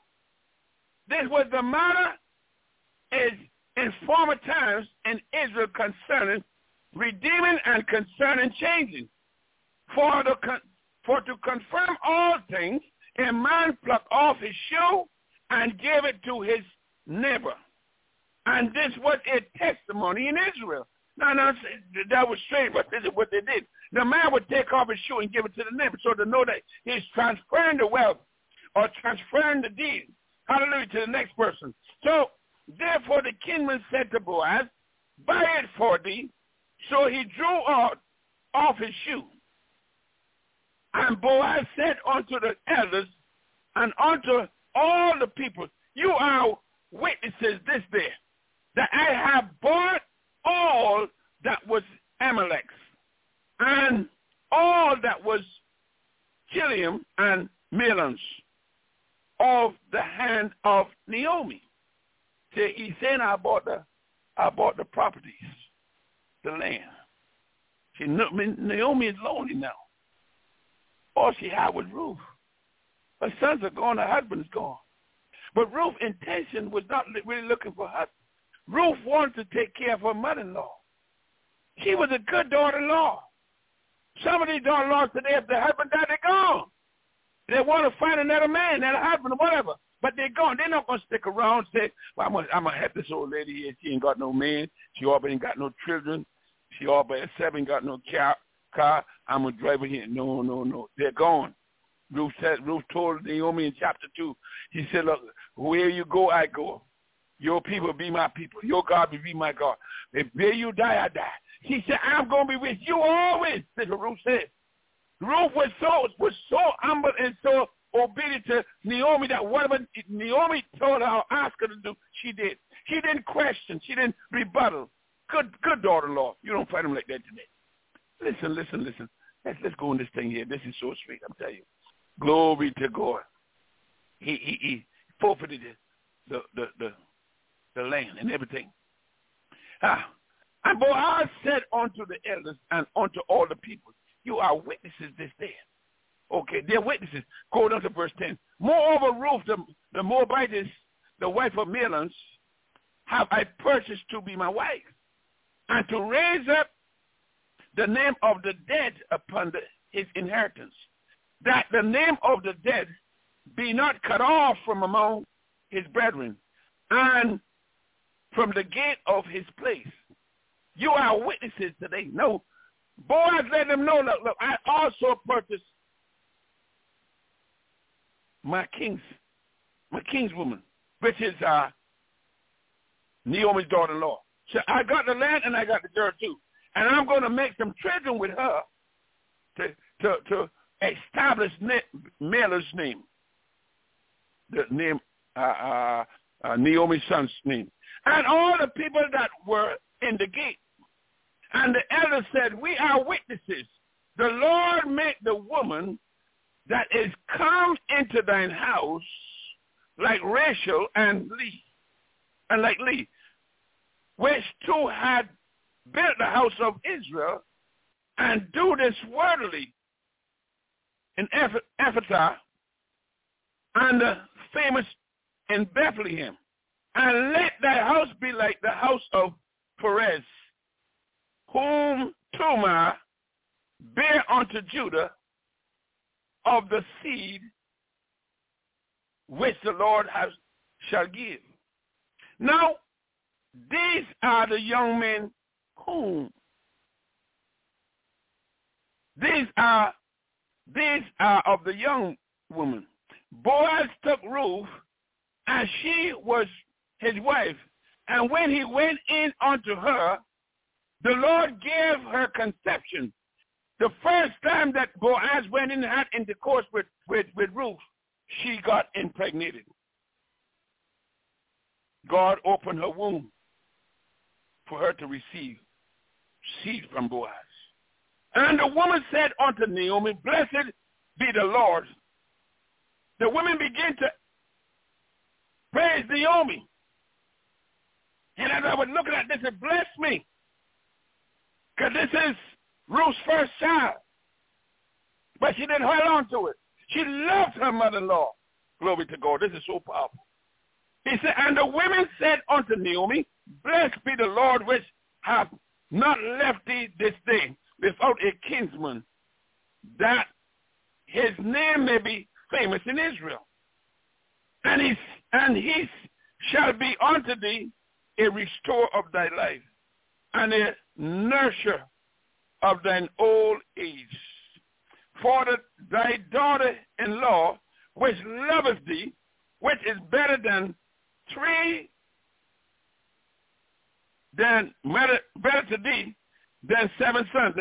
is in former times in Israel concerning redeeming and concerning changing. For to confirm all things, a man plucked off his shoe and gave it to his neighbor. And this was a testimony in Israel. Now, that was strange, but this is what they did. The man would take off his shoe and give it to the neighbor, so to know that he's transferring the wealth or transferring the deed, hallelujah, to the next person. So, therefore, the kinsman said to Boaz, buy it for thee. So he drew off his shoe. And Boaz said unto the elders and unto all the people, you are witnesses this day, that I have bought all that was Amalek's, and all that was Chilium and Mahlon's of the hand of Naomi. See, he's saying I bought the properties, the land. See, Naomi is lonely now. All she had was Ruth. Her sons are gone, her husband's gone. But Ruth's intention was not really looking for her. Ruth wanted to take care of her mother-in-law. She was a good daughter-in-law. Some of these daughter-in-laws today, if their husband died, they're gone. They want to find another man, another husband, or whatever. But they're gone. They're not going to stick around and say, well, I'm going to help this old lady here. She ain't got no man. She already ain't got no children. She all by herself ain't got no car. I'm going to drive her here. No. They're gone. Ruth told Naomi in chapter 2, he said, look, Where you go, I go. Your people be my people. Your God will be my God. If where you die, I die. He said, I'm going to be with you always. That's what Ruth said. Ruth was so humble and so obedient to Naomi that whatever Naomi told her or asked her to do, she did. She didn't question. She didn't rebuttal. Good daughter-in-law. You don't fight them like that today. Listen. Let's go on this thing here. This is so sweet, I'm telling you. Glory to God. He forfeited the land and everything. And Boaz said unto the elders and unto all the people, you are witnesses this day. Okay, they're witnesses. Go down to verse 10. Moreover, Ruth, the Moabitess, the wife of Mahlon, have I purchased to be my wife, and to raise up the name of the dead upon his inheritance, that the name of the dead be not cut off from among his brethren, and from the gate of his place. You are witnesses today. No, Boaz let them know, look, I also purchased my kingswoman, which is Naomi's daughter-in-law. So I got the land and I got the girl too. And I'm going to make some children with her to establish Mahlon's name, the name, Naomi's son's name. And all the people that were in the gate. And the elders said, we are witnesses. The Lord make the woman that is come into thine house like Rachel and Leah, which two had built the house of Israel, and do this worthily in Ephrathah, and famous in Bethlehem. And let thy house be like the house of Perez, whom Tamar bare unto Judah, of the seed which the Lord shall give. Now, these are the young men whom these are of the young woman. Boaz took Ruth, and she was his wife. And when he went in unto her, the Lord gave her conception. The first time that Boaz went in and had intercourse with Ruth, she got impregnated. God opened her womb for her to receive seed from Boaz. And the woman said unto Naomi, blessed be the Lord. The women began to praise Naomi. And as I was looking at this, it blessed me. Because this is Ruth's first child. But she didn't hold on to it. She loved her mother-in-law. Glory to God. This is so powerful. He said, and the women said unto Naomi, blessed be the Lord which hath not left thee this day without a kinsman, that his name may be famous in Israel. And he shall be unto thee a restorer of thy life, and a nurser of thine old age. For thy daughter-in-law, which loveth thee, which is better to thee than 7 sons,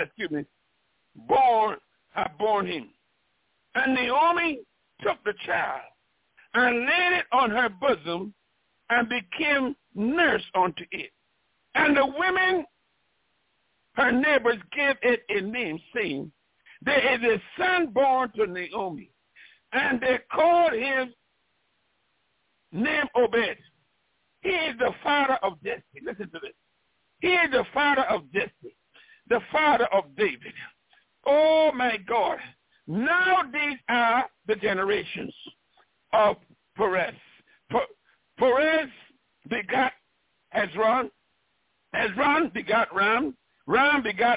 have borne him. And Naomi took the child and laid it on her bosom and became nurse unto it. And the women, her neighbors, gave it a name, saying, there is a son born to Naomi. And they called him name Obed. He is the father of Jesse. Listen to this. He is the father of Jesse, the father of David. Oh, my God. Now these are the generations of Perez. Perez begot Hezron. Hezron begot Ram. Ram begot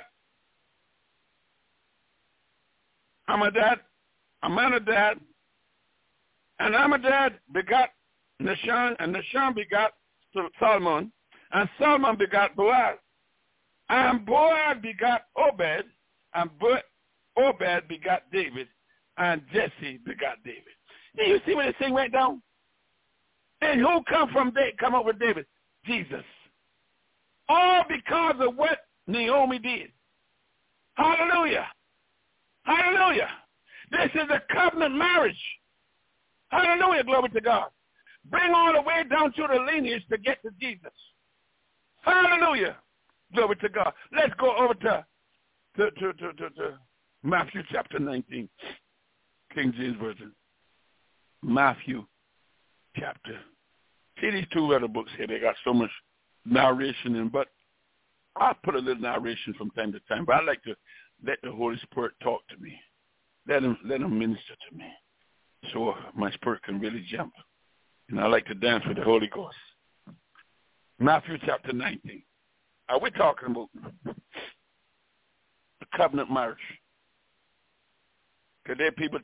Amminadab. And Amminadab begot Nahshon. And Nahshon begot Solomon. And Solomon begot Boaz. And Boaz begot Obed. And Obed begot David. And Jesse begot David. Do you see where this thing went down? And who come up with David? Jesus. All because of what Naomi did. Hallelujah. Hallelujah. This is a covenant marriage. Hallelujah. Glory to God. Bring all the way down to the lineage to get to Jesus. Hallelujah. Glory to God. Let's go over to Matthew chapter 19. King James Version. Matthew chapter. See these two other books here, they got so much narration in, but I'll put a little narration from time to time, but I like to let the Holy Spirit talk to me. Let him minister to me so my spirit can really jump. And I like to dance with the Holy Ghost. Matthew chapter 19. Are we talking about the covenant marriage? Because there people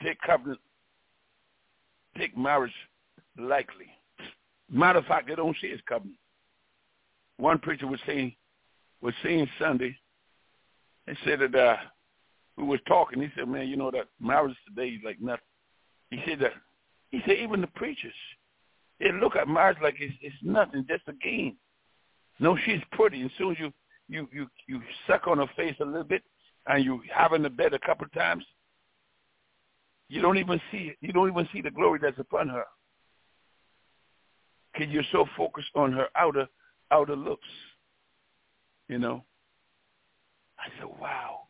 take marriage lightly. Matter of fact, they don't see it's covenant. One preacher was saying Sunday, he said that we was talking. He said, man, you know that marriage today is like nothing. He said even the preachers, they look at marriage like it's nothing, just a game. No, she's pretty. As soon as you suck on her face a little bit and you have in the bed a couple of times, you don't even see it. You don't even see the glory that's upon her. Because you're so focused on her outer looks. You know? I said, wow.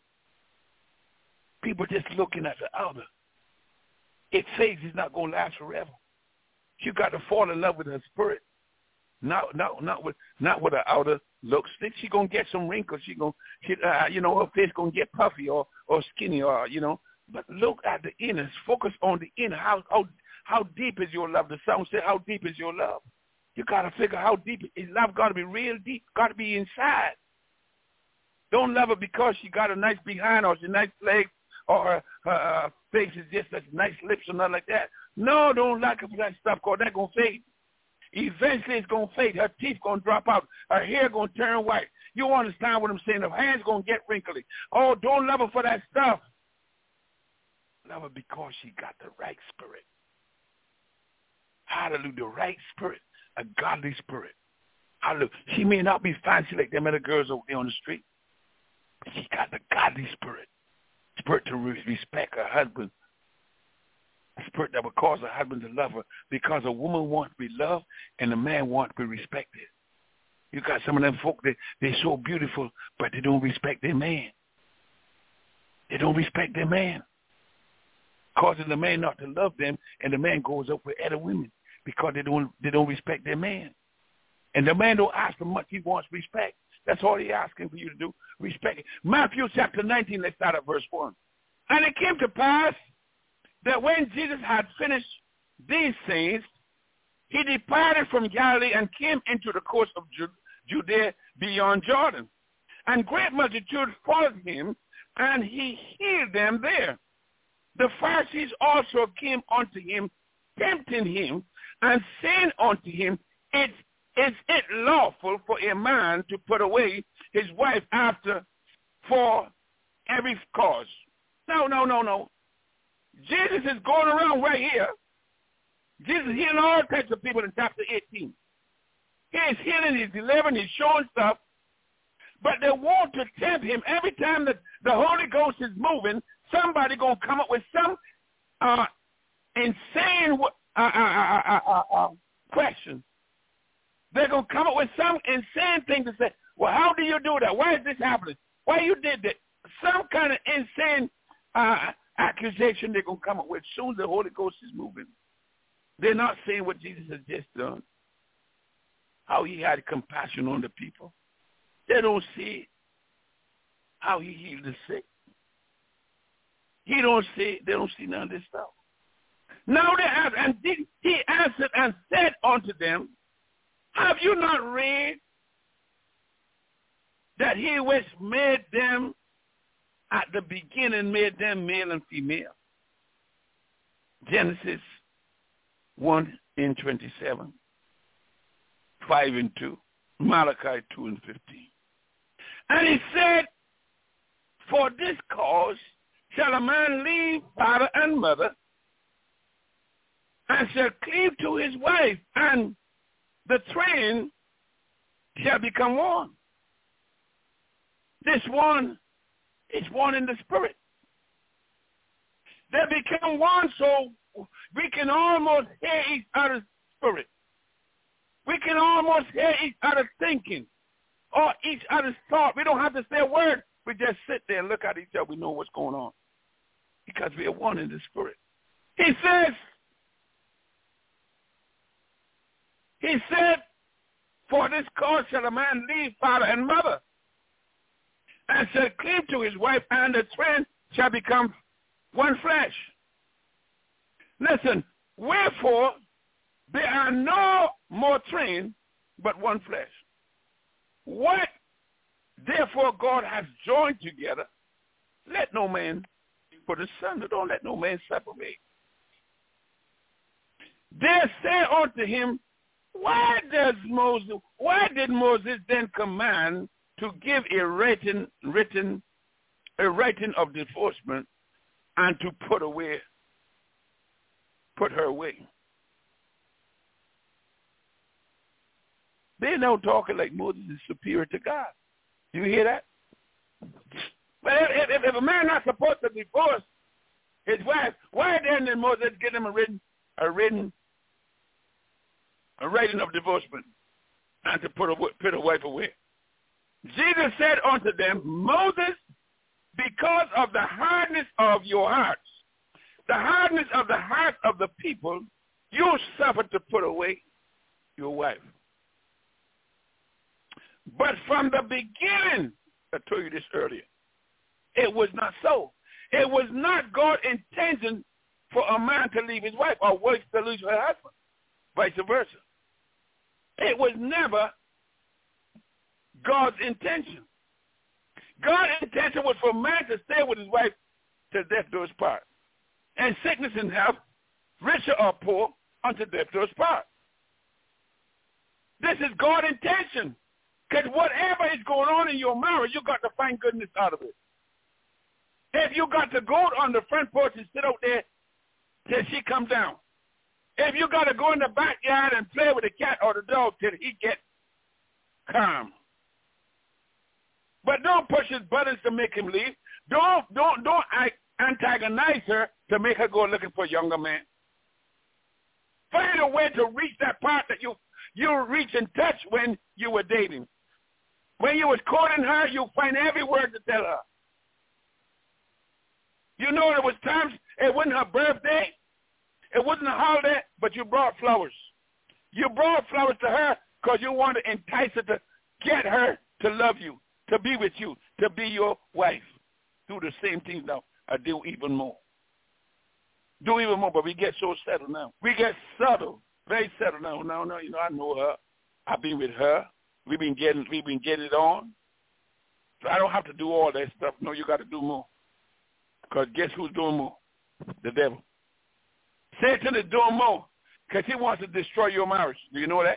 People just looking at the outer. It fades. It's not going to last forever. You got to fall in love with her spirit. Not with her outer looks. Think she gonna get some wrinkles. Her face gonna get puffy or skinny or. But look at the inner. Focus on the inner. How deep is your love? The song said, "How deep is your love?" You gotta figure how deep is love. Got to be real deep. Got to be inside. Don't love her because she got a nice behind or she nice legs or her face is just as nice lips or nothing like that. No, don't like her for that stuff because that's gonna fade. Eventually it's going to fade. Her teeth going to drop out. Her hair going to turn white. You understand what I'm saying? Her hands going to get wrinkly. Oh, don't love her for that stuff. Love her because she got the right spirit. Hallelujah. The right spirit. A godly spirit. Hallelujah. She may not be fancy like them other girls over there on the street. But she got the godly spirit. Spirit to respect her husband. A spirit that would cause a husband to love her because a woman wants to be loved and a man wants to be respected. You got some of them folk, they're so beautiful, but they don't respect their man. They don't respect their man. Causing the man not to love them, and the man goes up with other women because they don't respect their man. And the man don't ask for much, he wants respect. That's all he's asking for you to do, respect it. Matthew chapter 19, let's start at verse 1. And it came to pass that when Jesus had finished these things, he departed from Galilee and came into the coast of Judea beyond Jordan. And great multitudes followed him, and he healed them there. The Pharisees also came unto him, tempting him, and saying unto him, Is it lawful for a man to put away his wife for every cause? No. Jesus is going around right here. Jesus is healing all types of people in chapter 18. He is healing, he's delivering, he's showing stuff. But they want to tempt him. Every time that the Holy Ghost is moving, somebody going to come up with some insane question. They're going to come up with some insane thing to say, well, how do you do that? Why is this happening? Why you did that? Some kind of insane accusation they're going to come up with as soon as the Holy Ghost is moving. They're not saying what Jesus has just done, how he had compassion on the people. They don't see how he healed the sick. They don't see none of this stuff. Now they ask, and he answered and said unto them, have you not read that he which made them at the beginning made them male and female? Genesis 1:27, 5:2, Malachi 2:15. And he said, for this cause shall a man leave father and mother, and shall cleave to his wife, and the twain shall become one. This one is one in the spirit. They become one so we can almost hear each other's spirit. We can almost hear each other's thinking or each other's thought. We don't have to say a word. We just sit there and look at each other. We know what's going on because we are one in the spirit. He said, for this cause shall a man leave father and mother, and shall cleave to his wife, and the twain shall become one flesh. Listen, wherefore there are no more twain, but one flesh. What therefore God has joined together, let no man put asunder. Don't let no man separate. They say unto him, why did Moses then command to give a writing of divorcement and to put her away? They're now talking like Moses is superior to God. You hear that? But if a man not supposed to divorce his wife, why then did Moses give him a writing of divorcement and to put a wife away? Jesus said unto them, Moses, because of the hardness of your hearts, the hardness of the heart of the people, you suffered to put away your wife. But from the beginning, I told you this earlier, it was not so. It was not God's intention for a man to leave his wife or wife to leave her husband, vice versa. It was never God's intention. God's intention was for man to stay with his wife till death do us part. And sickness and health, richer or poor, until death do us part. This is God's intention. Because whatever is going on in your marriage, you got to find goodness out of it. If you got to go on the front porch and sit out there till she comes down. If you got to go in the backyard and play with the cat or the dog till he gets calm. But don't push his buttons to make him leave. Don't antagonize her to make her go looking for a younger man. Find a way to reach that part that you reach in touch when you were dating. When you was courting her, you find every word to tell her. You know there was times it wasn't her birthday, it wasn't a holiday, but you brought flowers. You brought flowers to her because you wanted to entice her to get her to love you, to be with you, to be your wife. Do the same thing now. I do even more. Do even more, but we get so settled now. We get subtle, very settled now. No, you know, I know her. I've been with her. We've been getting it on. So I don't have to do all that stuff. No, you got to do more. Because guess who's doing more? The devil. Satan is doing more because he wants to destroy your marriage. Do you know that?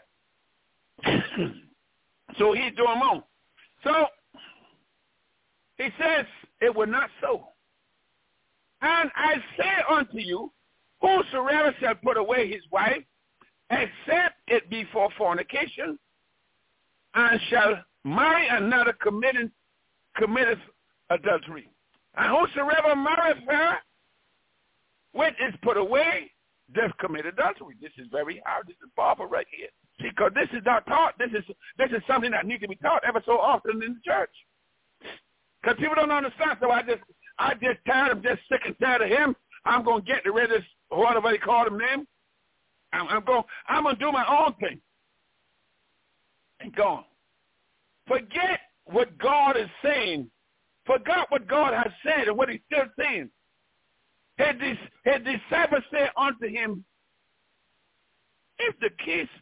So he's doing more. So he says it was not so. And I say unto you, whosoever shall put away his wife, except it be for fornication, and shall marry another committeth adultery. And whosoever marrieth her, which is put away, does commit adultery. This is very hard. This is powerful right here. See, because this is not taught. This is something that needs to be taught ever so often in the church. Because people don't understand. So I just tired. I'm just sick and tired of him. I'm going to get rid of this, whatever they call him name. I'm going to do my own thing. And go on. Forget what God is saying. Forgot what God has said and what he's still saying. His disciples said unto him, if the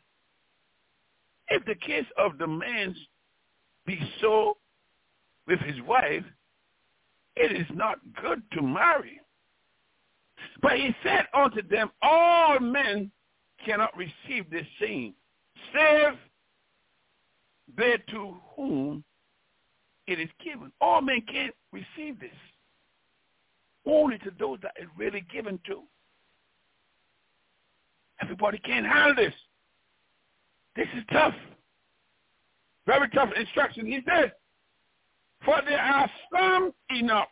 case of the man be so with his wife, it is not good to marry. But he said unto them, all men cannot receive this saying, save they to whom it is given. All men can't receive this. Only to those that it's really given to. Everybody can't handle this. This is tough. Very tough instruction. He said, for there are some Enochs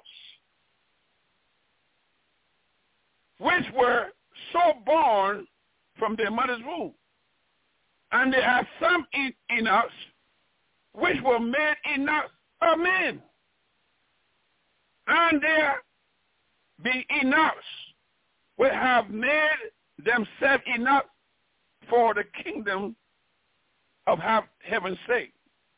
which were so born from their mother's womb. And there are some Enochs which were made Enochs of men. And there be Enochs which have made themselves Enoch for the kingdom of heaven's sake.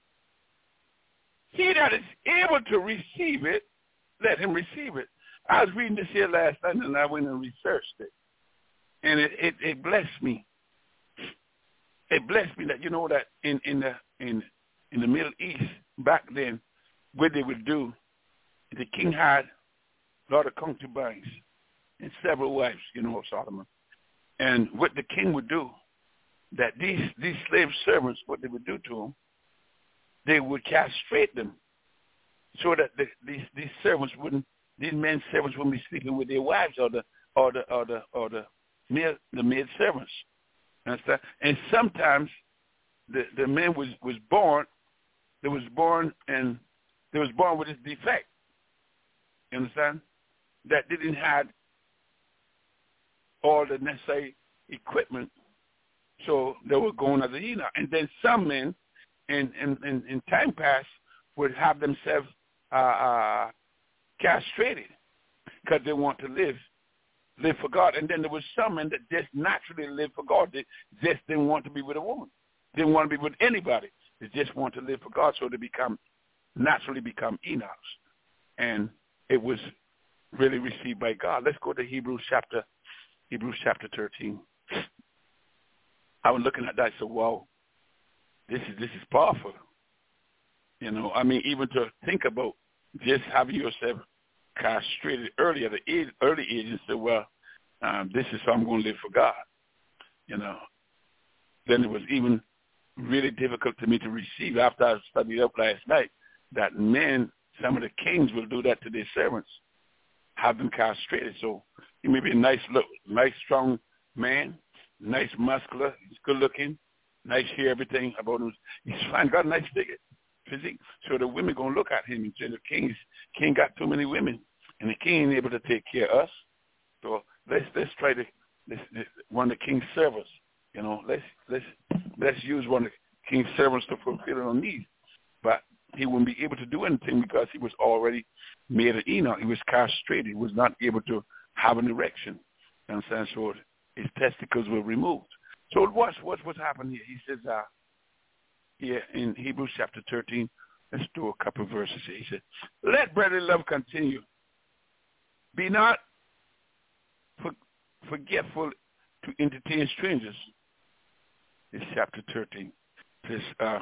He that is able to receive it, let him receive it. I was reading this here last night, and I went and researched it. And it blessed me. It blessed me that, you know, that in the Middle East back then, what they would do, the king had a lot of concubines and several wives, you know, Solomon. And what the king would do, that these slave servants, what they would do to them, they would castrate them so that these servants wouldn't, these men servants wouldn't be sleeping with their wives or the maid servants. Understand? And sometimes the man was born with this defect. You understand? That they didn't have all the necessary equipment, so they were going as an Enoch. And then some men, in time past, would have themselves castrated because they want to live for God. And then there was some men that just naturally lived for God. They just didn't want to be with a woman. Didn't want to be with anybody. They just want to live for God, so they naturally become Enochs. And it was really received by God. Let's go to Hebrews chapter 13. I was looking at that and said, wow, this is powerful. You know, I mean, even to think about just having yourself castrated early at the early age and say, well, this is how I'm going to live for God. You know, then it was even really difficult to me to receive after I studied up last night that men, some of the kings will do that to their servants, have them castrated. So he may be a nice, strong man, nice, muscular, he's good looking, nice hair, everything about him. He's fine, got a nice physique. So the women going to look at him and say, the king got too many women, and the king ain't able to take care of us. So let's try to one of the king's servants. You know, let's use one of the king's servants to fulfill our needs. But he wouldn't be able to do anything because he was already made an Enoch. He was castrated. He was not able to have an erection. You understand? So his testicles were removed. So what's happened here? He says here in Hebrews chapter 13, let's do a couple of verses here. He said, let brotherly love continue. Be not forgetful to entertain strangers. It's chapter 13. It says,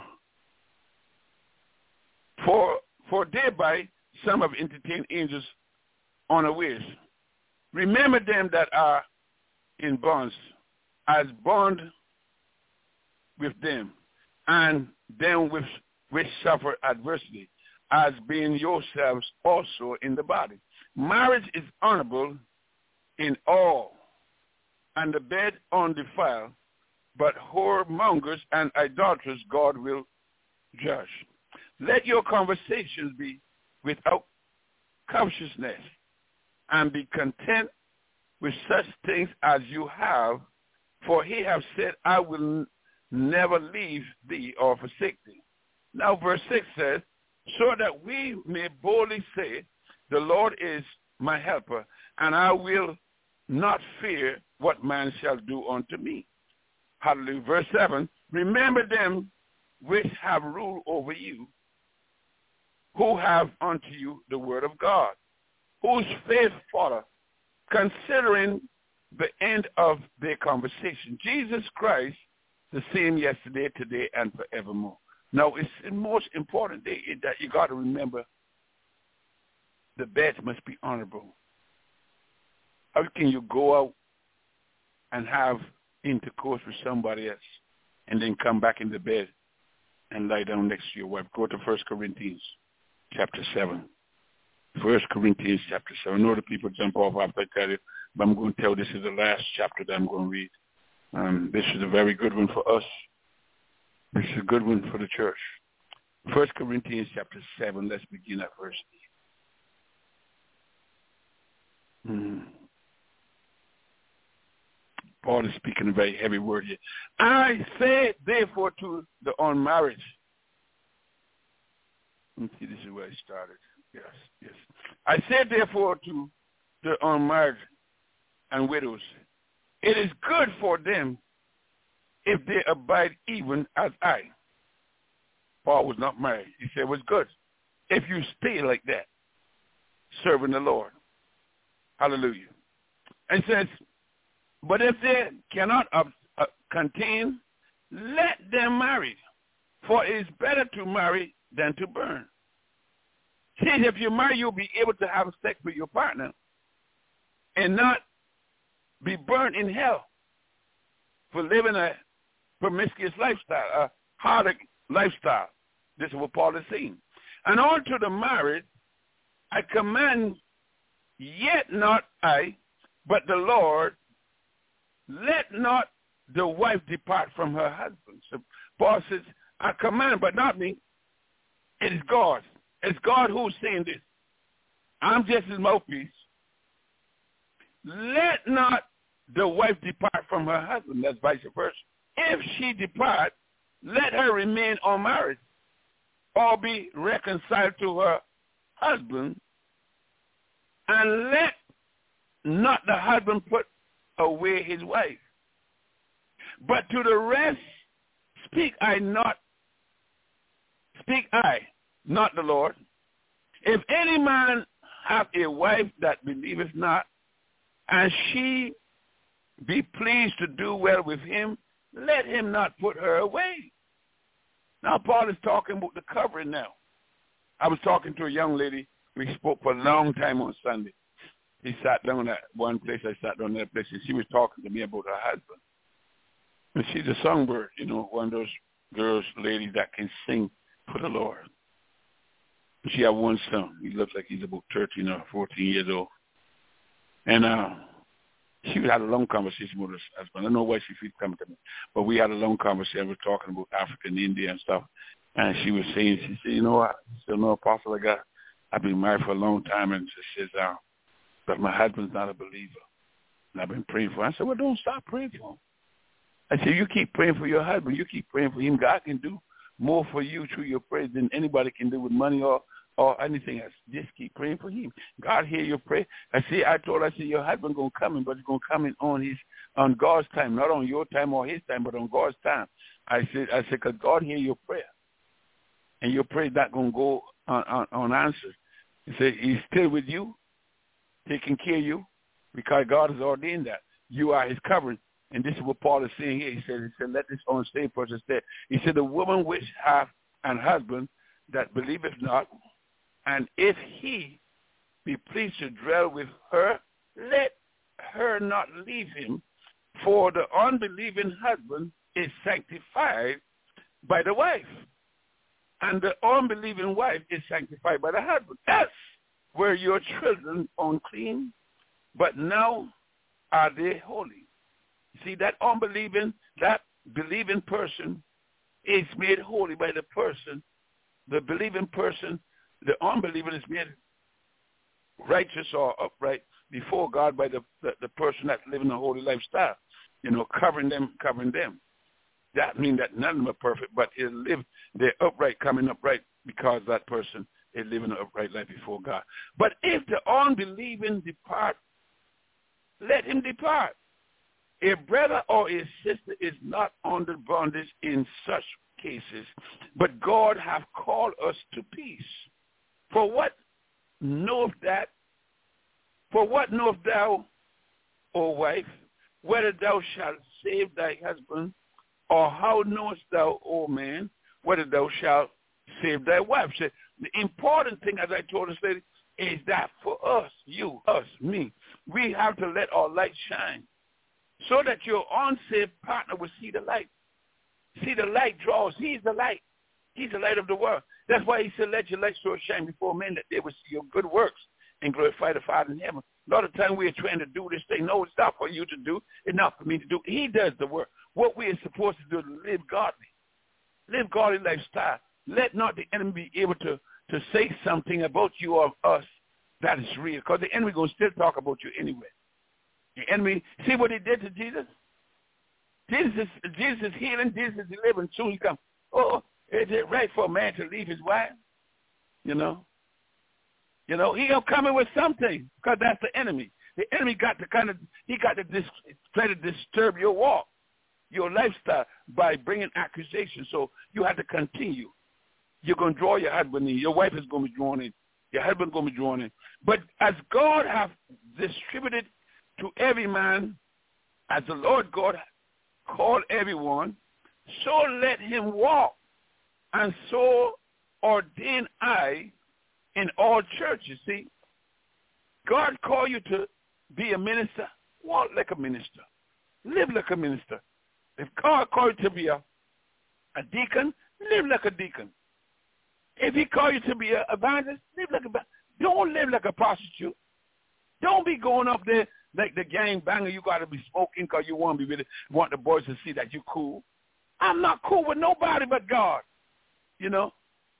for thereby some have entertained angels unawares. Remember them that are in bonds, as bond with them, and them which suffer adversity, as being yourselves also in the body. Marriage is honorable in all, and the bed undefiled, but whoremongers and idolaters God will judge. Let your conversations be without covetousness, and be content with such things as you have, for he have said, I will never leave thee or forsake thee. Now verse 6 says, so that we may boldly say, the Lord is my helper, and I will not fear what man shall do unto me. Hallelujah. Verse 7, remember them which have rule over you, who have unto you the word of God, whose faith follow, considering the end of their conversation. Jesus Christ, the same yesterday, today, and forevermore. Now, it's the most important thing that you got to remember, the bed must be honorable. How can you go out and have intercourse with somebody else and then come back in the bed and lie down next to your wife? Go to 1 Corinthians chapter 7. 1 Corinthians chapter 7. I know the people jump off after I tell you, but I'm going to tell you this is the last chapter that I'm going to read. This is a very good one for us. This is a good one for the church. 1 Corinthians chapter 7, let's begin at verse 8. Paul is speaking a very heavy word here. I say, therefore, to the unmarried. Let me see, this is where I started. Yes. I say, therefore, to the unmarried and widows, it is good for them if they abide even as I. Paul was not married. He said it was good if you stay like that, serving the Lord. Hallelujah. And says, but if they cannot contain, let them marry, for it is better to marry than to burn. See, if you marry, you'll be able to have sex with your partner and not be burned in hell for living a promiscuous lifestyle, a harlot lifestyle. This is what Paul is saying. And on to the married, I command, yet not I, but the Lord, let not the wife depart from her husband. So Paul says, I command, but not me. It is God. It's God who's saying this. I'm just his mouthpiece. Let not the wife depart from her husband. That's vice versa. If she depart, let her remain unmarried or be reconciled to her husband, and let not the husband put away his wife. But to the rest speak I, not the Lord. If any man have a wife that believeth not, and she be pleased to do well with him, let him not put her away. Now, Paul is talking about the covering now. I was talking to a young lady. We spoke for a long time on Sunday. He sat down at one place. I sat down at that place. And she was talking to me about her husband. And she's a songbird, one of those girls, ladies that can sing for the Lord. She had one son. He looks like he's about 13 or 14 years old. And she had a long conversation with her husband. I don't know why she feels coming to me, but we had a long conversation. We were talking about Africa and India and stuff. And she was saying, she said, you know what? She said, no, Apostle, I've been married for a long time. And she says, but my husband's not a believer. And I've been praying for him. I said, well, don't stop praying for him. I said, you keep praying for your husband. You keep praying for him. God can do more for you through your prayers than anybody can do with money or anything else. Just keep praying for him. God hear your prayer. I told her, your husband going to come in, but he's going to come in on God's time, not on your time or his time, but on God's time. I said, because God hear your prayer. And your prayer is not going to go unanswered. He said, he's still with you, taking care of you, because God has ordained that. You are his covering. And this is what Paul is saying here. He said, let this unsaved person stay. He said, the woman which hath an husband that believeth not, and if he be pleased to dwell with her, let her not leave him, for the unbelieving husband is sanctified by the wife, and the unbelieving wife is sanctified by the husband. That's where your children unclean, but now are they holy. See, that believing person is made holy by the person. The believing person, the unbeliever is made righteous or upright before God by the person that's living a holy lifestyle, covering them. That means that none of them are perfect, but they're upright, coming upright because that person is living an upright life before God. But if the unbelieving depart, let him depart. A brother or a sister is not under bondage in such cases, but God hath called us to peace. For what knowest thou, O wife, whether thou shalt save thy husband, or how knowest thou, O man, whether thou shalt save thy wife? So the important thing, as I told this lady, is that for us, me, we have to let our light shine, so that your unsaved partner will see the light. See, the light draws. He's the light. He's the light of the world. That's why he said, let your light so shine before men that they will see your good works and glorify the Father in heaven. A lot of time we're trying to do this thing. No, it's not for you to do. It's not for me to do. He does the work. What we are supposed to do is live godly. Live godly lifestyle. Let not the enemy be able to say something about you or us that is real, because the enemy going to still talk about you anyway. The enemy, see what he did to Jesus? Jesus is healing, Jesus is delivering. Soon he comes, oh, is it right for a man to leave his wife? You know, he'll come in with something, because that's the enemy. The enemy got to try to disturb your walk, your lifestyle, by bringing accusations. So you have to continue. You're going to draw your husband in. Your wife is going to be drawn in. Your husband is going to be drawn in. But as God have distributed to every man, as the Lord God called everyone, so let him walk. And so ordain I in all churches. See, God called you to be a minister. Walk like a minister. Live like a minister. If God called you to be a deacon, live like a deacon. If he called you to be an evangelist, live like a evangelist. Don't live like a prostitute. Don't be going up there like the gang banger. You got to be smoking because you want the boys to see that you're cool. I'm not cool with nobody but God. You know,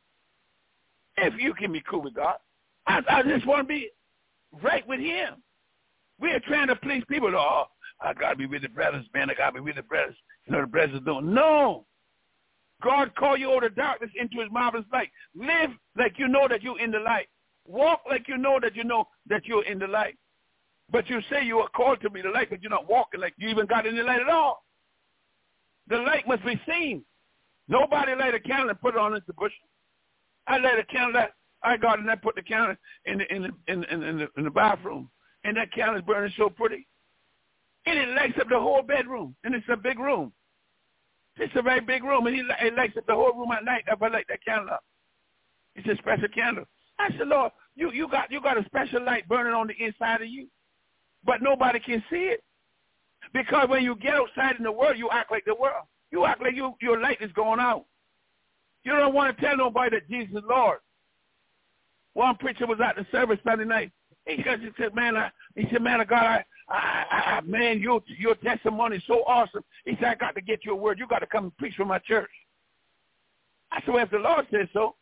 if you can be cool with God, I just want to be right with him. We are trying to please people. Oh, I got to be with the brothers, man. I got to be with the brothers. You know, the brothers don't. No. God called you out of darkness into his marvelous light. Live like you know that you're in the light. Walk like you know that you're in the light. But you say you are called to be the light, but you're not walking like you even got in the light at all. The light must be seen. Nobody light a candle and put it on into the bush. I light a candle. I got it and I put the candle in the bathroom, and that candle is burning so pretty, and it lights up the whole bedroom, and it's a big room. It's a very big room, and it lights up the whole room at night if I light that candle up. It's a special candle. I said, Lord, you got a special light burning on the inside of you, but nobody can see it. Because when you get outside in the world, you act like the world. You act like your light is going out. You don't want to tell nobody that Jesus is Lord. One preacher was at the service Sunday night. He said, man of God, man, your testimony is so awesome. He said, I got to get you a word. You got to come and preach for my church. I said, well, if the Lord says so.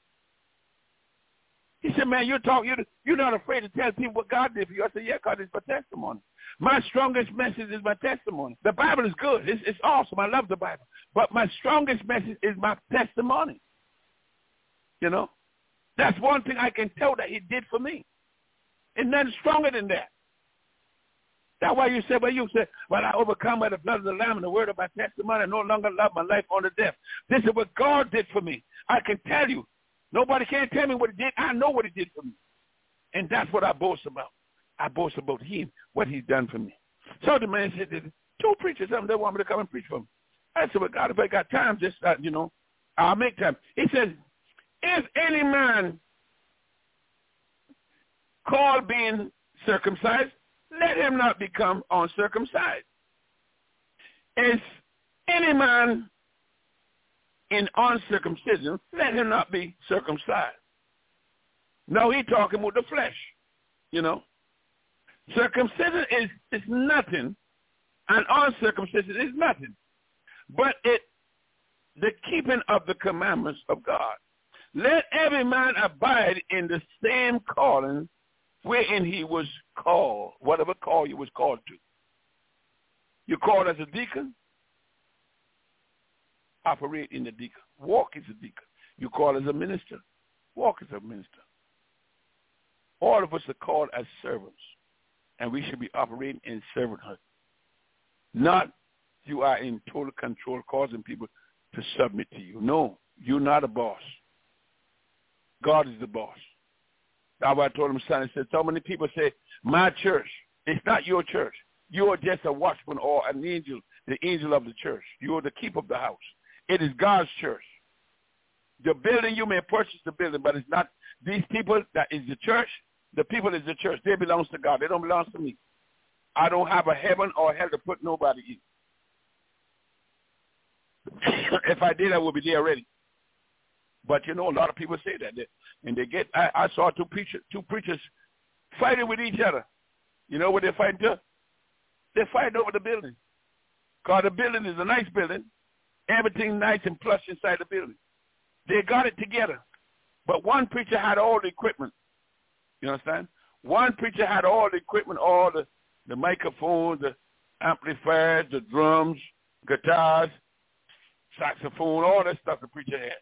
He said, man, you're not afraid to tell people what God did for you. I said, yeah, God, it's my testimony. My strongest message is my testimony. The Bible is good. It's awesome. I love the Bible. But my strongest message is my testimony. You know? That's one thing I can tell that he did for me. And nothing stronger than that. That's why you said, well, I overcome by the blood of the Lamb and the word of my testimony. I no longer love my life unto death. This is what God did for me. I can tell you. Nobody can tell me what he did. I know what he did for me. And that's what I boast about. I boast about him, what he's done for me. So the man said, two preachers, they want me to come and preach for him. I said, well, God, if I got time, just, I'll make time. He says, if any man called being circumcised, let him not become uncircumcised. If any man in uncircumcision, let him not be circumcised. No, he's talking about the flesh, Circumcision is nothing, and uncircumcision is nothing, but the keeping of the commandments of God. Let every man abide in the same calling wherein he was called, whatever call you was called to. You're called as a deacon, operate in the deacon. Walk as a deacon. You call as a minister. Walk as a minister. All of us are called as servants, and we should be operating in servanthood. Not you are in total control, causing people to submit to you. No, you're not a boss. God is the boss. That's why I told him, son, I said, so many people say, my church. It's not your church. You are just a watchman or an angel, the angel of the church. You are the keeper of the house. It is God's church. The building, you may purchase the building, but it's not these people that is the church. The people is the church. They belong to God. They don't belong to me. I don't have a heaven or hell to put nobody in. If I did, I would be there already. But, a lot of people say that. And they get, I saw two preachers fighting with each other. You know what they're fighting to? They're fighting over the building. Because the building is a nice building. everything nice and plush inside the building. They got it together. But one preacher had all the equipment. You understand? One preacher had all the equipment, all the microphones, the amplifiers, the drums, guitars, saxophone, all that stuff the preacher had.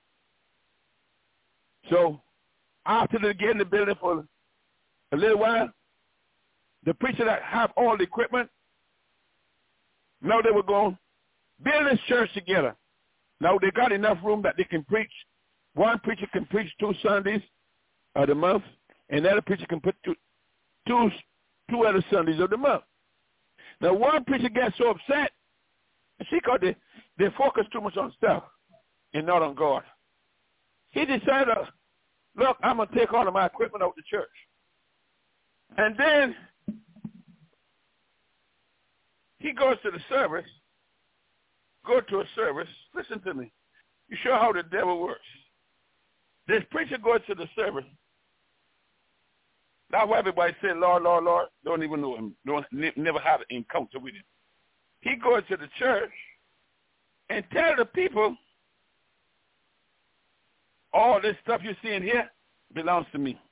So after they get in the building for a little while, the preacher that have all the equipment, now they were going build this church together. Now they got enough room that they can preach. One preacher can preach 2 Sundays of the month, and the other preacher can put two other Sundays of the month. Now one preacher gets so upset, because they focus too much on stuff and not on God. He decided, look, I'm going to take all of my equipment out the church. And then he goes to the service, listen to me. You show how the devil works. This preacher goes to the service. That's why everybody said, Lord, Lord, Lord, don't even know him. Never had an encounter with him. He goes to the church and tell the people, all this stuff you're seeing here belongs to me.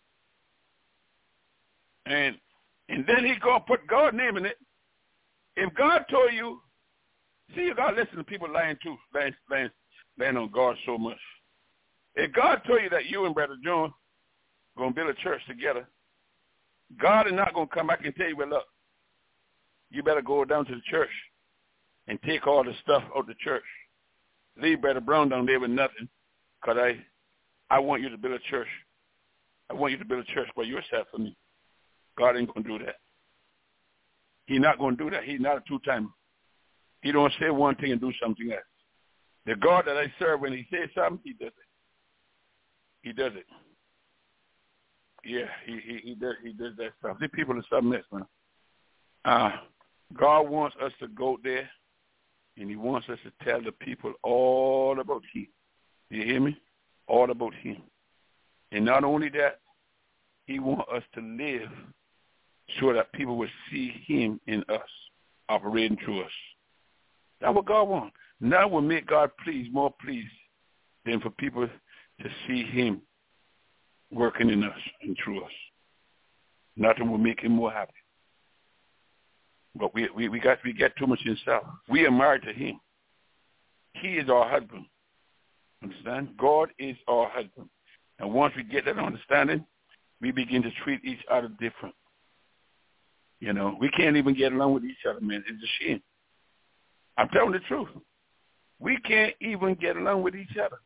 And then he go put God's name in it. If God told you, see, you got to listen to people lying too, lying on God so much. If God told you that you and Brother John going to build a church together, God is not going to come back and tell you, well, look, you better go down to the church and take all the stuff out of the church. Leave Brother Brown down there with nothing, because I want you to build a church. I want you to build a church by yourself for me. God ain't going to do that. He's not going to do that. He's not a two-timer. He don't say one thing and do something else. The God that I serve, when he says something, he does it. He does it. Yeah, he does that stuff. These people are something else, man. God wants us to go there, and he wants us to tell the people all about him. You hear me? All about him. And not only that, he wants us to live so that people will see him in us, operating through us. That's what God wants. That will make God more pleased than for people to see him working in us and through us. Nothing will make him more happy. But we get too much in self. We are married to him. He is our husband. Understand? God is our husband. And once we get that understanding, we begin to treat each other different. You know, we can't even get along with each other, man. It's a shame. I'm telling the truth. We can't even get along with each other.